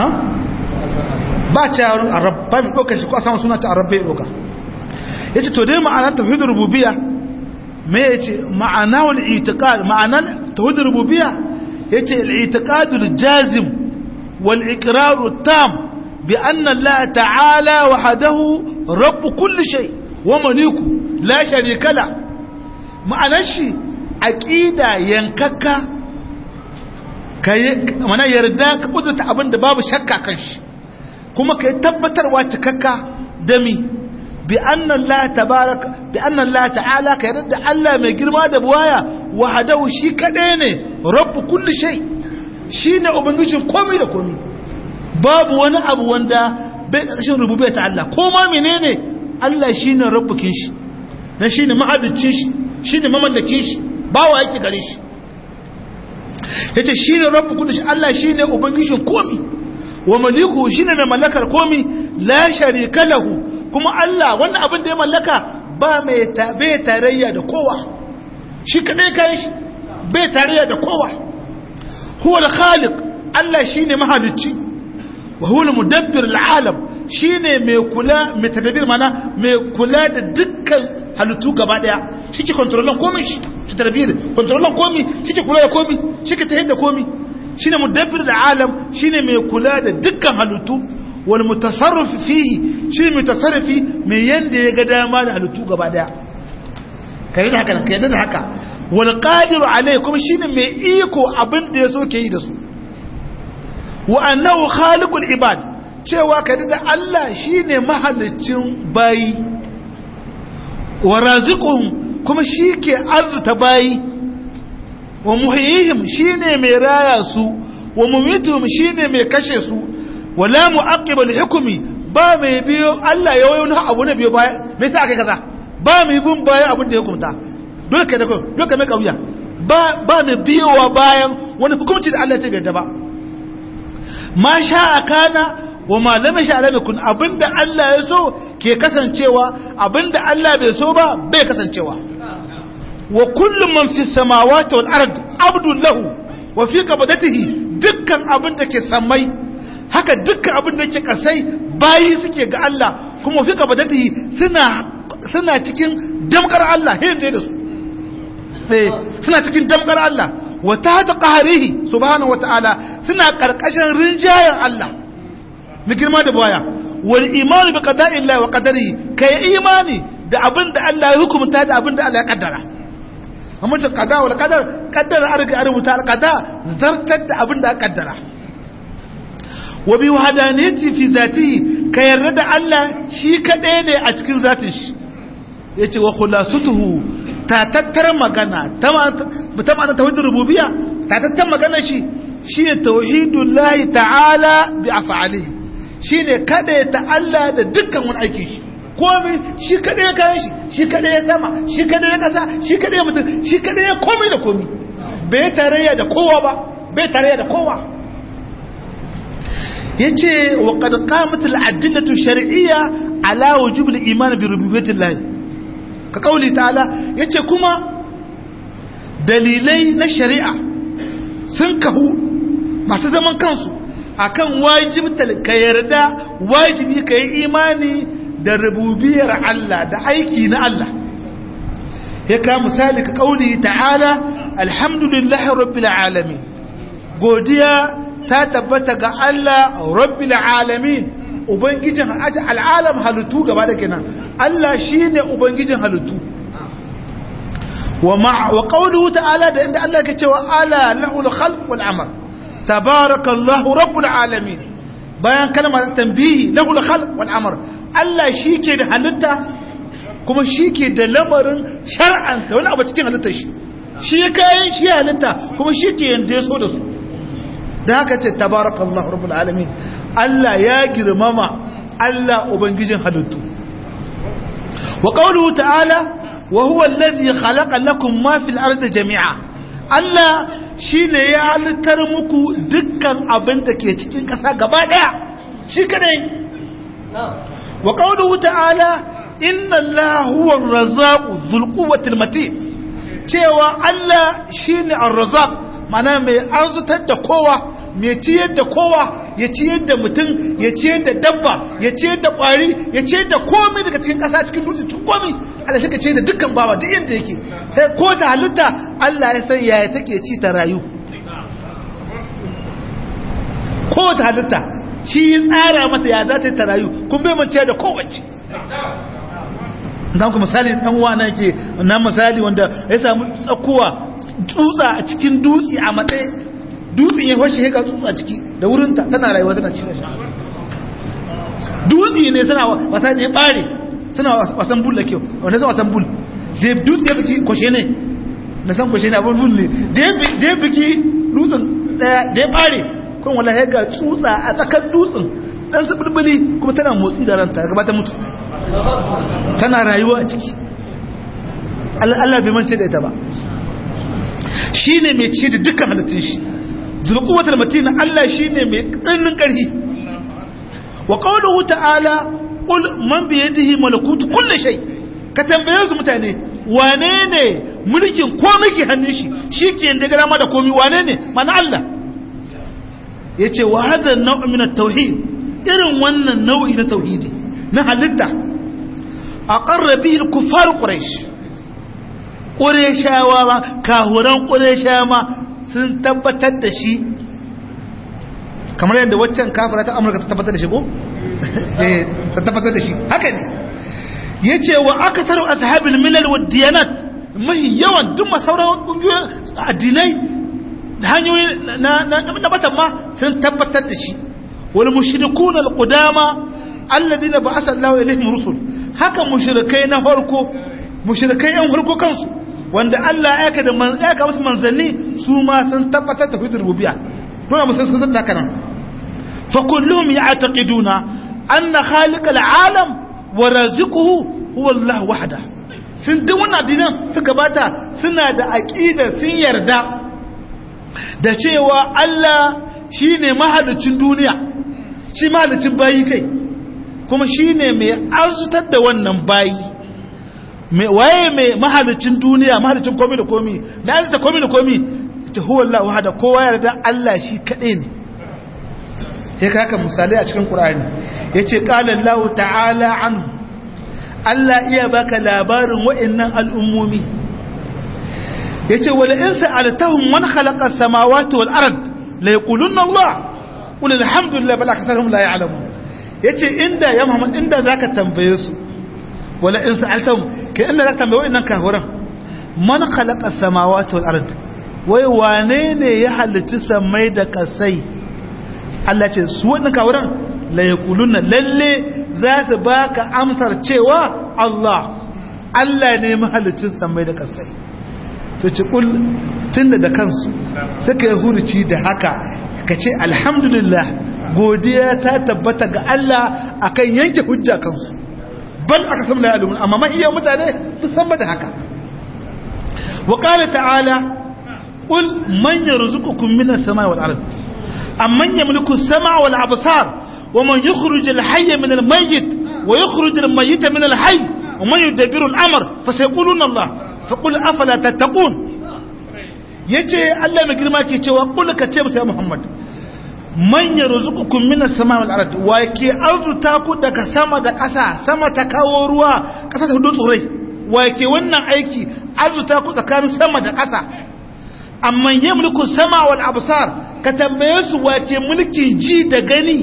Speaker 1: ba ta rabb ba mu doka shi ko sama suna ta rabb bai doka yace to dai ma'anar tauhidur rububiyya me yace ma'ana wal i'tiqad ma'anar tauhidur rububiyya yace al-i'tiqadul jazim والإقرار التام بأن الله تعالى وحده رب كل شيء ومليكه لا شريك له معنى الشيء أكيدا ينككا معنى يرداك قدرة أبن باب شكا كنش كما كيتبتر واتككا دمي بأن الله تبارك بأن الله تعالى كيرد الله ميجر ما دبوايا وحده شيكا ديني رب كل شيء shi ne ubangijin komai da komai babu wani abu wanda bai ƙarshen rububiyar ta Allah ko ma menene Allah shi ne rabbukin shi dan shi ne ma'adicin shi shi ne mamallakin shi bawa yake gare shi yace shi ne rabbukun shi Allah shi ne ubangijin komai wa maliku shi ne mai mallakar komai la sharika lahu kuma Allah wannan abin da ya mallaka ba mai bai tarayya da kowa shi kadai kai shi bai tarayya da kowa هو الخالق الله شيني مهالتي وهو المدبر العالم شيني ميكولا متدبير مانا ميكولا دكال halittu gaba daya shi ke kontrolon komai shi shi tarbiyar kontrolon komai shi ke kula da komai shi ke tahiyar da komai shi ne mudabbir da alam shi ne mai kula da dukkan halittu wal mutasarrif fihi shi ne mutasarrifi mai yanda ya ga dama da halittu gaba daya kai da haka kai da haka wal qadir alai kuma shi ne mai iko abin da ya so ke yi da su wa annahu khaliqul ibad cewa kai da Allah shine mahalicin bayi wa raziquhum kuma shike arzuta bayi wa muhyihim shine mai raya su wa mumituhum shine mai kashe su wala mu'aqqiba li hukmi ba mai biyo Allah ya wayo na abu ne biyo baya me yasa akai kaza ba mai bin bayan abin da ya hukunta dole kai da kai dole kai mai kauya ba ba mai biyowa bayan wani hukunci da Allah ya ce da ba ma sha'a kana wa ma lam yasha lam yakun abinda Allah ya so ke kasancewa abinda Allah bai so ba bai kasancewa wa kullu man fi samawati wal ard abdul lahu wa fi qabdatihi dukkan abinda ke samai haka dukkan abinda ke kasai bayi suke ga Allah kuma fi qabdatihi suna suna cikin damkar Allah hin da su eh suna cikin damkar Allah wa tahta qahrihi subhanahu wa ta'ala suna karkashin rinjayen Allah mu girma da baya wal imani bi qada'i Allah wa qadarihi kai imani da abinda Allah ya hukunta da abinda Allah ya kaddara amma ta qada wal qadar qaddara arga rubuta al qada zartar da abinda aka kaddara wa bi wahdaniyati fi zatihi kai yarda da Allah shi kadai ne a cikin zatin shi yace wa khulasatuhu ta tattara magana ta ma'ana tauhidin rububiyya ta tattara magana shi shi ne tauhidun lahi ta'ala bi af'alihi shi ne kada ta Allah da dukkan wani aiki shi komai shi kada ya kayan shi shi kada ya sama shi kada ya kasa shi kada ya mutum shi kada ya komai da komai bai tarayya da kowa ba bai tarayya da kowa yace wa qad qamat al-adillatu shar'iyya ala wujub al-iman bi rububiyyatillahi ka kauli ta'ala yace kuma dalilai na shari'a sun kahu masu zaman kansu akan wajibtar ka yarda wajibi ka yi imani da rububiyar Allah da aiki na Allah ya ka misali ka kauli ta'ala alhamdulillahi rabbil alamin godiya ta tabbata ga Allah rabbil alamin ubangijin al'alam halittu gaba da kenan Allah shine ubangijin halittu wa ma wa qawluhu ta'ala da inda Allah ke cewa ala lahul khalq wal amr tabarakallahu rabbul alamin bayan kalmar tanbihi lahul khalq wal amr Allah shike da halitta kuma shike da lamarin shar'anta wani abu cikin halittar shi shi kayan shi halitta kuma shike yanda ya so da su da haka ce tabarakallahu rabbul alamin Allah ya girmama Allah ubangijin halittu wa qawluhu ta'ala wa huwa allazi khalaqa lakum ma fil ardi jami'a Allah shine ya halittar muku dukkan abin da ke cikin ƙasa gaba daya shi kadai wa qawluhu ta'ala inna allaha huwa ar-razzaqu dhul quwwati al-matin cewa Allah shine ar-razzaq mana mai arzutar da kowa mai ciyar da kowa ya ciyar da mutum ya ciyar da dabba ya ciyar da kwari ya ciyar da komai daga cikin ƙasa cikin dutse cikin komai Allah shi ka ciyar da dukkan bawa duk yanda yake sai ko ta halitta Allah ya san yaya take ci ta rayu ko ta halitta shi ya tsara mata ya za ta ta rayu kun bai man ciyar da kowace dan ku misali dan uwa na yake na misali wanda ya samu tsakuwa tsutsa a cikin dutse a matsayi dutsen ya fashe ya ga tsutsa ciki da wurinta tana rayuwa tana cin shi dutse ne suna wasa ne bare suna wasan bul da kyau wanda suna wasan bul da dutse ya biki kwashe ne na san kwashe ne abin bul ne da ya biki dutsen daya da ya bare kun wala ya ga tsutsa a tsakar dutsen dan su bulbuli kuma tana motsi da ranta gaba ta mutu tana rayuwa a ciki Allah bai mance da ita ba shine mai ci da dukkan halittun shi zulquwatul matin Allah shine mai tsananin karfi wa qawluhu ta'ala qul man bi yadihi malakutu kulli shay ka tambaye su mutane wane ne mulkin komai ke hannun shi shike da gara ma da komai wane ne mana Allah yace wa hadha an-naw' min at-tauhid irin wannan nau'i na tauhidi na halitta aqarra bihi al-kuffar quraish qurayshawa ma kahuran qurayshawa sun tabbatar da shi kamar yadda waccan kafira ta amurka ta tabbatar da shi ko eh ta tabbatar da shi haka ne yace wa aktaru ashabil milal wad diyanat mai yawan duk masauran kungiyoyin addinai da hanyoyi na na batan ma sun tabbatar da shi wal mushrikuna al qudama alladhina ba'atha Allahu ilayhim rusul haka mushrikai na farko mushrikai yan farko kansu wanda Allah ya aika da man ya aika musu manzanni su ma sun tabbatar da tauhidul rububiyya dole musulmi sun da kana fa kulluhum ya'taqiduna anna khaliq al-alam wa raziquhu huwa Allah wahda sun duk wannan addinan suka bata suna da aqida sun yarda da cewa Allah shine mahalicin duniya shi mahalicin bayi kai kuma shine mai arzutar da wannan bayi mai waye mai mahalicin duniya mahalicin komai da komai mai arzuta komai da komai ita huwa Allah wahda kowa yarda Allah shi kadai ne sai ka haka misalai a cikin Qur'ani yace qala Allah ta'ala anhu Allah iya baka labarin wa'annan al'ummomi yace wala in sa'altahum man khalaqa as-samawati wal ard la yaquluna Allah qul alhamdulillah bal aktharuhum la ya'lamun yace inda ya Muhammad inda zaka tambaye su wala in sa'altahum kai inda zaka tambaye wa'annan kafiran man khalaqa as-samawati wal ard wai wane ne ya halitta samai da kasai Allah ce su wannan kafiran la yaquluna lalle za su baka amsar cewa Allah Allah ne mahalicin samai da kasai to ci kul tunda da kansu suka yi huruci da haka kace alhamdulillah godiya ta tabbata ga Allah akan yanke hujja kansu bal aka san la ya'lamun amma ma iya mutane musamman da haka wa qala ta'ala qul man yarzuqukum minas samai wal ard amman yamliku as-sam'a wal absar ومن يخرج الحي من الميت ويخرج الميت من الحي ومن يدبر الأمر فسيقولون الله فقل أفلا تتقون يجي الله مجرما كي تشوى قل كتير يا محمد من يرزقكم من السماء والأرض وكي أرض تاكو دك سما دك أسا سما تكاوروا كسا تهدوث غري وكي ونن أيكي أرض تاكو دكان سما دك أسا أما يملك السماء والأبصار كتنبيس وكي ملكي جي دغني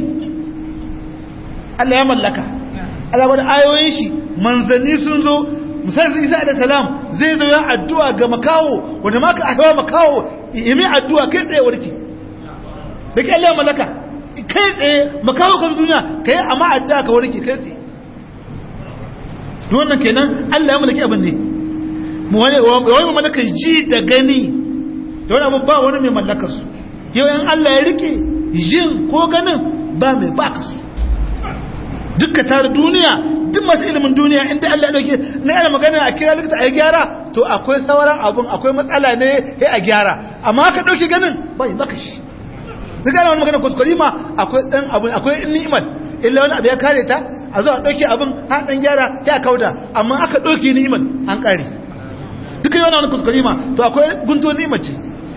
Speaker 1: Allah ya mallaka Allah wani ayoyin shi manzanni sun zo misali Isa alayhi salam zai zo ya addu'a ga makawo wanda ma ka aiwa makawo yimi addu'a kai tsaye warki da ke Allah ya mallaka kai tsaye makawo ka duniya kai amma addu'a ka warki kai tsaye wannan kenan Allah ya mallaki abin ne mu wani wani mallaka ji da gani da wani abu ba wani mai mallakar su yau in Allah ya rike jin ko ganin ba mai baka su dukka tare duniya duk masu ilimin duniya inda Allah ya dauke na yana magana a kira likita a yi gyara to akwai sauran abun akwai matsala ne sai a gyara amma ka dauke ganin bai baka shi duk ana wani magana kuskure ma akwai dan abun akwai ni'imar illa wani abu ya kare ta a zo a dauke abun har dan gyara ya kauda amma aka dauke ni'imar an kare duk yana wani kuskure ma to akwai gunto ni'imar ce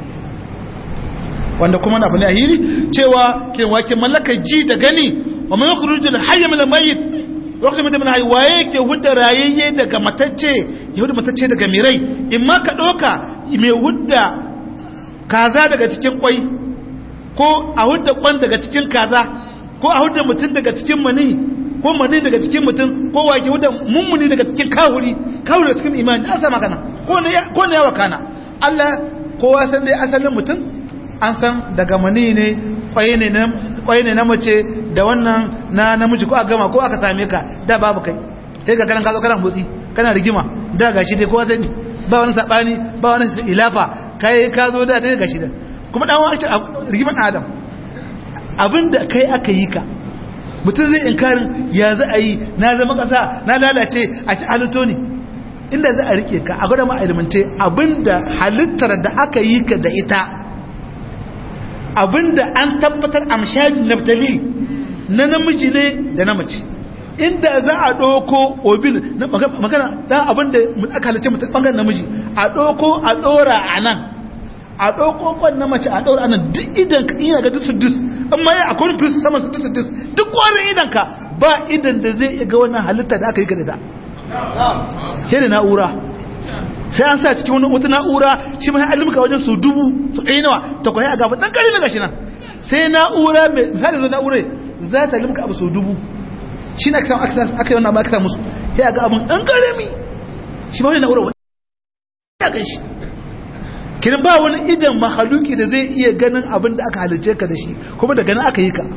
Speaker 1: wanda kuma na bane ahiri cewa kin wake mallaka ji da gani wa man yakhrujul hayy min al-mayyit wakati mutum na waye ke hudda rayayye daga matacce ya hudda matacce daga mirai in ma ka doka mai hudda kaza daga cikin kwai ko a hudda kwan daga cikin kaza ko a hudda mutum daga cikin mani ko mani daga cikin mutum ko wake hudda mummuni daga cikin kahuri kahuri daga cikin imani an sa magana ko ne ko ne yawa kana Allah kowa san dai asalin mutum an san daga mani ne kwaye ne na kwaye ne na mace da wannan na namiji ko a gama ko aka same ka da babu kai sai ka karan ka zo kana motsi kana rigima da gashi dai kowa sani ba wani sabani ba wani ilafa kai ka zo da dai gashi da kuma dan wani rigiman adam abinda kai aka yi ka mutum zai inkarin ya za a yi na zama kasa na lalace a ci halitto ne inda za a rike ka a gwada ma ilimance abinda halittar da aka yi ka da ita abinda an tabbatar amshajin naftali na namiji ne da na mace inda za a ɗauko obil magana ɗan abinda aka halice mutum ɓangaren namiji a ɗauko a ɗora a nan a ɗauko kwan na mace a ɗora a nan duk idan ka iya ga dusu-dus amma ya akwai wani fisa sama su dusu-dus duk wani idan ka ba idan da zai ga wannan halitta da aka yi ka da da ke da na'ura sai an sa cikin wani wata na'ura shi mai alimka wajen su dubu su ɗaya nawa ta kwaye a gaba ɗan ƙari na gashi nan sai na'ura mai misali zo na'ura za ta limka abu su dubu shi na aka yi wannan abu aka sa musu ya ga abin ɗan ƙarami shi ba wani na'ura wani ya gan shi kirin ba wani idan mahaluki da zai iya ganin abin da aka halice ka da shi kuma da ganin aka yi ka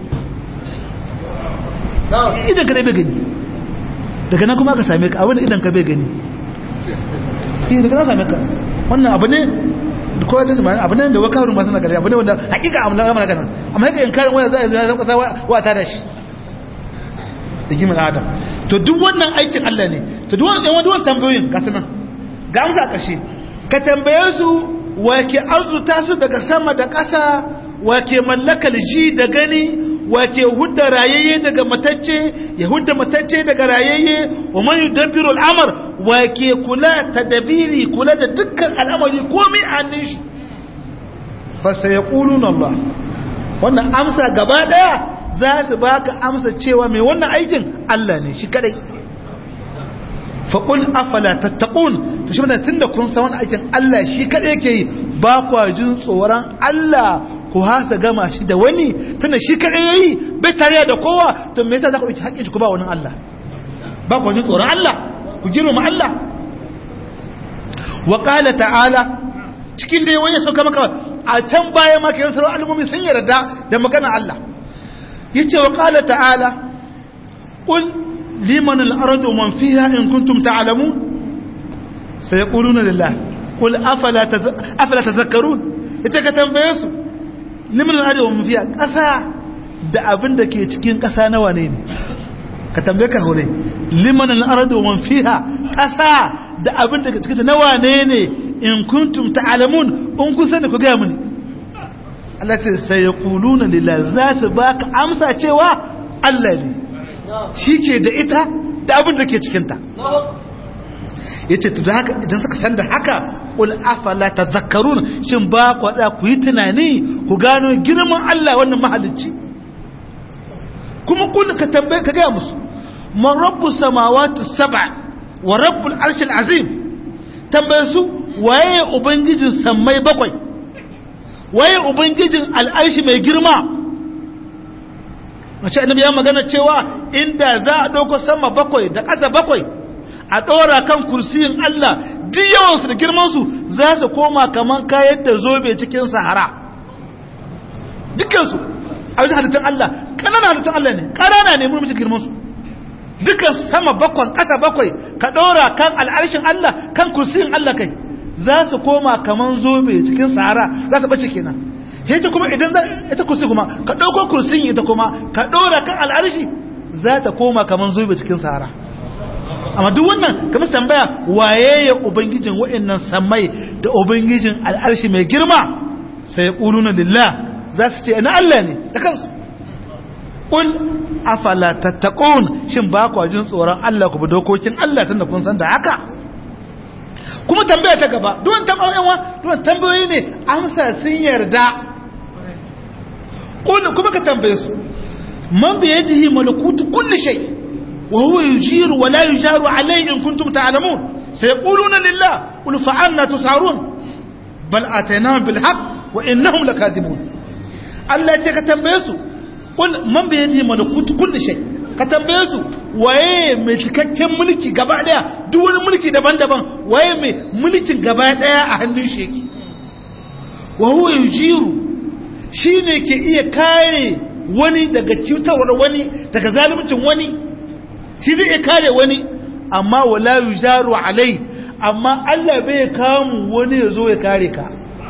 Speaker 1: idan ka dai bai gani daga nan kuma aka same ka abin da idan ka bai gani iya daga nan same ka wannan abu ne ko da zama abin nan da waka wurin masu nagari abin wanda hakika amma zama nagari amma haka in karin waya za a zama kasa wa ta da shi da gimin adam to duk wannan aikin Allah ne to duk wannan wani wannan tambayoyin ga sanan ga amsa a ƙarshe ka tambaye su wa ke arzuta su daga sama da ƙasa wa ke mallakar ji da gani wa ke hudda rayayye daga matacce ya hudda matacce daga rayayye wa man yudabbiru al'amr wa ke kula tadbiri kula da dukkan al'amari komai a hannun shi fa sayaquluna Allah wannan amsa gaba daya za su baka amsa cewa mai wannan aikin Allah ne shi kadai fa qul afala tattaqun to shi tunda kun san wannan aikin Allah shi kadai yake yi ba kwa jin tsoron Allah ku hasa gama shi da wani tunda shi kadai yayi bai tare da kowa to me yasa za ku dauki haƙƙin ku ba wani Allah ba ku jin tsoron Allah ku girma Allah wa qala ta'ala cikin dai wani sauka maka a can baya ma kiran sauran al'ummi sun yarda da magana Allah yace wa qala ta'ala qul liman al-ardu man fiha in kuntum ta'lamun sayaquluna lillah qul afala afala tadhakkarun yace ka tambaye su liman al-ardu man fiha kasa da abin da ke cikin kasa nawa ne ne ka tambaye ka hore liman al-ardu man fiha kasa da abin da ke cikin nawa ne ne in kuntum ta'lamun in kun sani ku ga muni Allah ce sai yaquluna lillahi za su baka amsa cewa Allah ne shike da ita da abin da ke cikin ta yace to haka idan suka san da haka qul afala tadhakkarun shin ba ku tsaya ku yi tunani ku gano girman Allah wannan mahalicci kuma kun ka tambaye ka ga musu man rabbus samawati sab'a wa rabbul arshil azim tambaye su waye ubangijin sammai bakwai waye ubangijin al'arshi mai girma mace annabi ya magana cewa inda za a dauko sama bakwai da ƙasa bakwai a dora kan kursiyin Allah duk yawan su da girman su za su koma kaman kayan da zobe cikin sahara dukkan su a wajen halittun Allah kananan halittun Allah ne kanana ne mun mutu girman su dukkan sama bakwai ƙasa bakwai ka dora kan al'arshin Allah kan kursiyin Allah kai za su koma kaman zobe cikin sahara za su bace kenan yace kuma idan za ita kursi kuma ka dauko kursin ita kuma ka dora kan al'arshi za ta koma kaman zobe cikin sahara amma duk wannan kamar tambaya waye ya ubangijin wa'annan samai da ubangijin al'arshi mai girma sai yaquluna lillah za su ce ina Allah ne da kansu qul afala tattaqun shin ba ku jin tsoron Allah ku bi dokokin Allah tunda kun san da haka kuma tambaya ta gaba duwan tambayoyi duwan tambayoyi ne amsa sun yarda kuma ka tambaye su man bi yadihi malakutu kulli shay wa huwa yujiru wa la yujaru alayhi in kuntum ta'lamun sayaquluna lillah qul fa anna tusarun bal atainahum bil haqq wa innahum lakadibun Allah ya ce ka tambaye su qul man bi yadihi malakutu kulli shay ka tambaye su waye mai cikakken mulki gaba daya duk wani mulki daban-daban waye mai mulkin gaba daya a hannun shi yake wa huwa yujiru shine ke iya kare wani daga cutarwar wani daga zaluncin wani shi zai iya kare wani amma wala yujaru alai amma Allah bai kamu wani yazo ya kare ka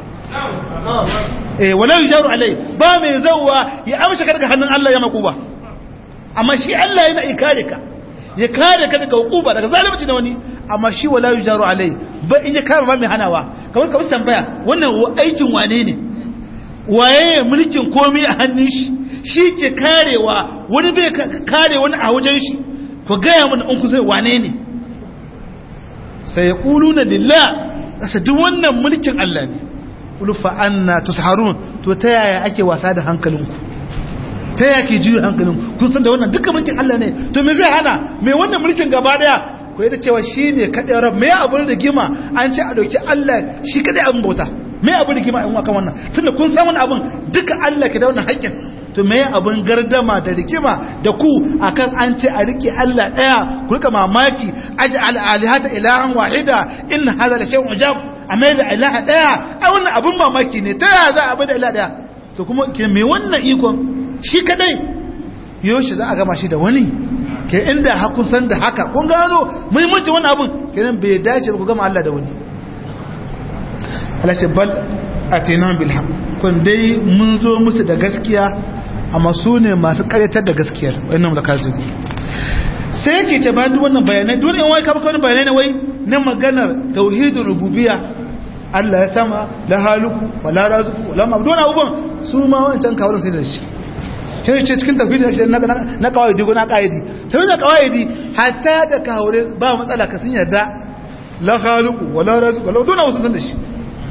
Speaker 1: eh wala yujaru alai ba mai zawwa ya amsa ka daga hannun Allah ya makuba amma shi Allah yana ikare ka ya kare ka daga hukuba daga zalunci na wani amma shi wala yujaru alai ba in ya kare ba mai hanawa kamar kamar tambaya wannan aikin wane ne waye mulkin komai a hannun shi shi ke karewa wani bai kare wani a wajen shi ku gaya mana in ku sai wane ne sai yaquluna lillah asa duk wannan mulkin Allah ne qul fa anna tusharun to ta yaya ake wasa da hankalinku ta yake juyo hankalin kun san da wannan dukkan mulkin Allah ne to me zai hana me wannan mulkin gaba daya ko yadda cewa shine kadai rab me abun da gima an ce a dauki Allah shi kadai abun bauta me abun da gima in akan wannan tunda kun san wannan abun duka Allah ke da wannan haƙƙin to me abun gardama da rikima da ku akan an ce a rike Allah daya ku rika mamaki aj'al alihata ilahan wahida in hadha la shay'un ujab amma da ilaha daya ai wannan abun mamaki ne ta za a bada ilaha daya to kuma me wannan ikon shi kadai yoshi za a gama shi da wani ke inda hakun san da haka kun gano muhimmancin wannan abun kenan bai dace ku gama Allah da wani Allah ce bal atinahum bil haqq kun dai mun zo musu da gaskiya amma su ne masu karyatar da gaskiyar wannan da kazi sai yake ce ba duk wannan bayanai dole in wai ka baka wannan bayanai ne wai na maganar tauhidur rububiyya Allah ya sama la haluku wala razuku wala mabduna uban su ma wancan kawurin sai da shi sai ce cikin tauhidi shi na na kawaidi ko na kaidi sai da kawaidi hatta da kawure ba matsala ka sun yarda la haluku wala razuku wala duna wasu san da shi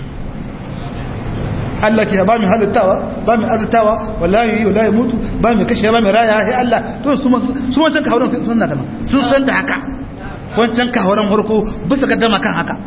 Speaker 1: Allah ke ba mai halittawa ba mai azutawa wallahi wallahi mutu ba mai kashe ba mai raya sai Allah to su su wancan kawurin sun san da kana sun san da haka wancan kawurin farko bisa ga dama kan haka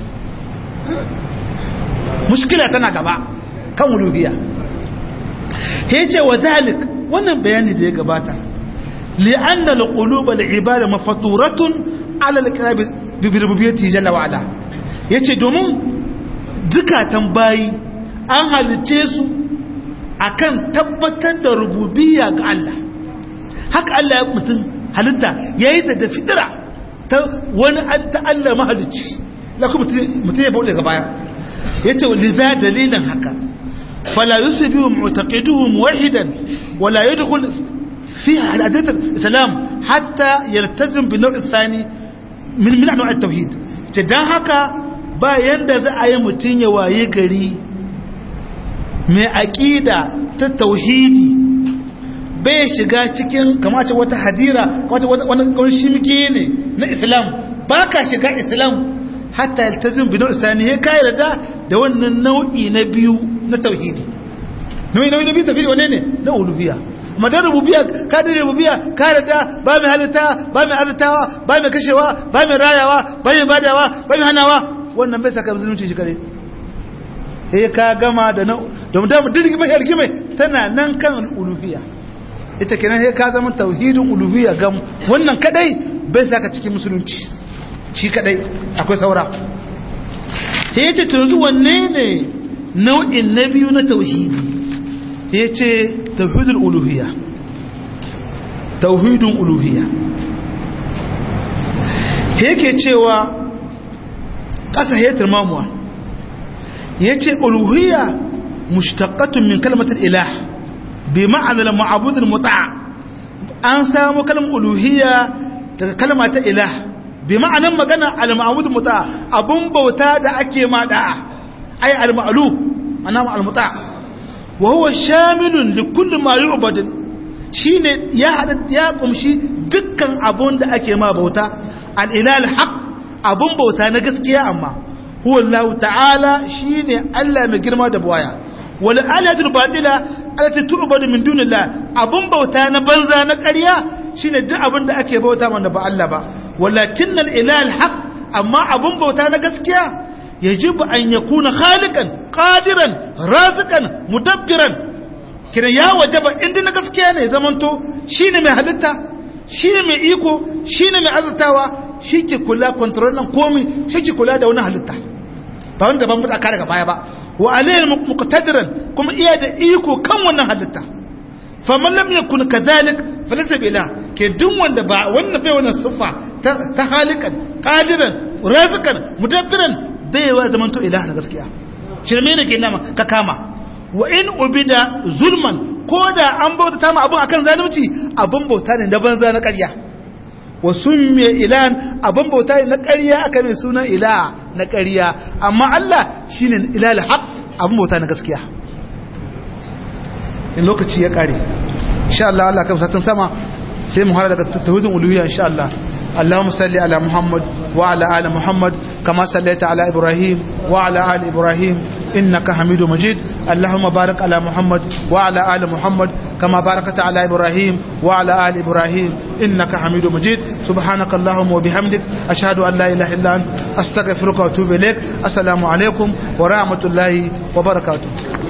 Speaker 1: mushkila tana gaba kan uluhiyya yace wa zalik wannan bayani da ya gabata li'anna al-qulub al-ibada mafturatun ala al-iqrar bi rububiyyati jalla wa ala yace domin zukatan bayi an halice su akan tabbatar da rububiyya ga Allah haka Allah ya mutum halitta yayi ta da fitira ta wani ta Allah mahalicci la kuma mutum ya bauɗe ga baya yace liza dalilan haka fala yusbihu mu'taqiduhu muwahhidan wala yadkhul fi hadath al-islam hatta yaltazim bi naw' thani min min anwa' at-tauhid dan haka ba yanda za a yi mutun ya waye gari mai aqida ta tauhidi bai shiga cikin kamata wata hadira kamata wani shimke ne na islam baka shiga islam hatta yaltazim bi nau'i sani ya kai da da wannan nau'i na biyu na tauhidi nau'i nau'i na biyu tauhidi wane ne na uluhiyya amma da rububiyya ka da rububiyya ka da ba mai halitta ba mai arzatawa ba mai kashewa ba mai rayawa ba mai badawa ba mai hanawa wannan bai saka musulunci shi kare eh ka gama da na da mutum dirgi mai alkimai tana nan kan uluhiyya ita kenan sai ka zama tauhidin uluhiyya gam wannan kadai bai saka cikin musulunci shi kadai akwai saura sai yace to yanzu wanne ne nau'in na biyu na tauhidi yace tauhidul uluhiyya tauhidul uluhiyya yake cewa kasa hayatul mamuwa yace uluhiyya mushtaqatun min kalmatil ilah bi ma'ana al-ma'bud al-muta' an samu kalmar uluhiyya daga kalma ta ilah bi ma'anan magana al-ma'bud muta abun bauta da ake ma da'a ay al-ma'lu ana al-muta wa huwa shamilun li kulli ma yu'bad shine ya hada ya kumshi dukkan abun da ake ma bauta al-ilah al-haq abun bauta na gaskiya amma huwa Allah ta'ala shine Allah mai girma da buwaya wal alatul batila allati tu'badu min dunillah abun bauta na banza na ƙarya shine duk abun da ake bauta wanda ba Allah ba ولكن الإله الحق أما أبن بوتانا قسكيا يجب أن يكون خالقا قادرا رازقا مدبرا كنا يا وجب عندنا قسكيا إذا منتو شين من هلتا شين من إيكو شين من أزتاوا شيكي كلا كنترولنا قومي شيكي كلا دونا هلتا فهم دبا مت أكارك بايا با وعليه مقتدرا كم إياد إيكو كم ونا هلتا faman lam yakun kadhalik falaysa bilah ke duk wanda ba wannan bai wannan sifa ta halikan qadiran razikan mudabbiran bai wa zaman to ilaha na gaskiya shirme ne ke nama ka kama wa in ubida zulman koda an bauta ta ma abun akan zalunci abun bauta ne da banza na ƙarya wa summiya ilahan abun bauta ne na ƙarya aka mai sunan ilaha na ƙarya amma Allah shine ilahul haq abun bauta na gaskiya in lokaci ya kare insha Allah Allah kan satin sama sai mu hada daga tauhidin uluhiyya insha Allah Allahumma salli ala Muhammad wa ala ali Muhammad kama sallaita ala Ibrahim wa ala ali Ibrahim innaka Hamidum Majid Allahumma barik ala Muhammad wa ala ali Muhammad kama barakta ala Ibrahim wa ala ali Ibrahim innaka Hamidum Majid subhanaka Allahumma wa bihamdik ashhadu an la ilaha illa anta astaghfiruka wa atubu ilaik assalamu alaikum wa rahmatullahi wa barakatuh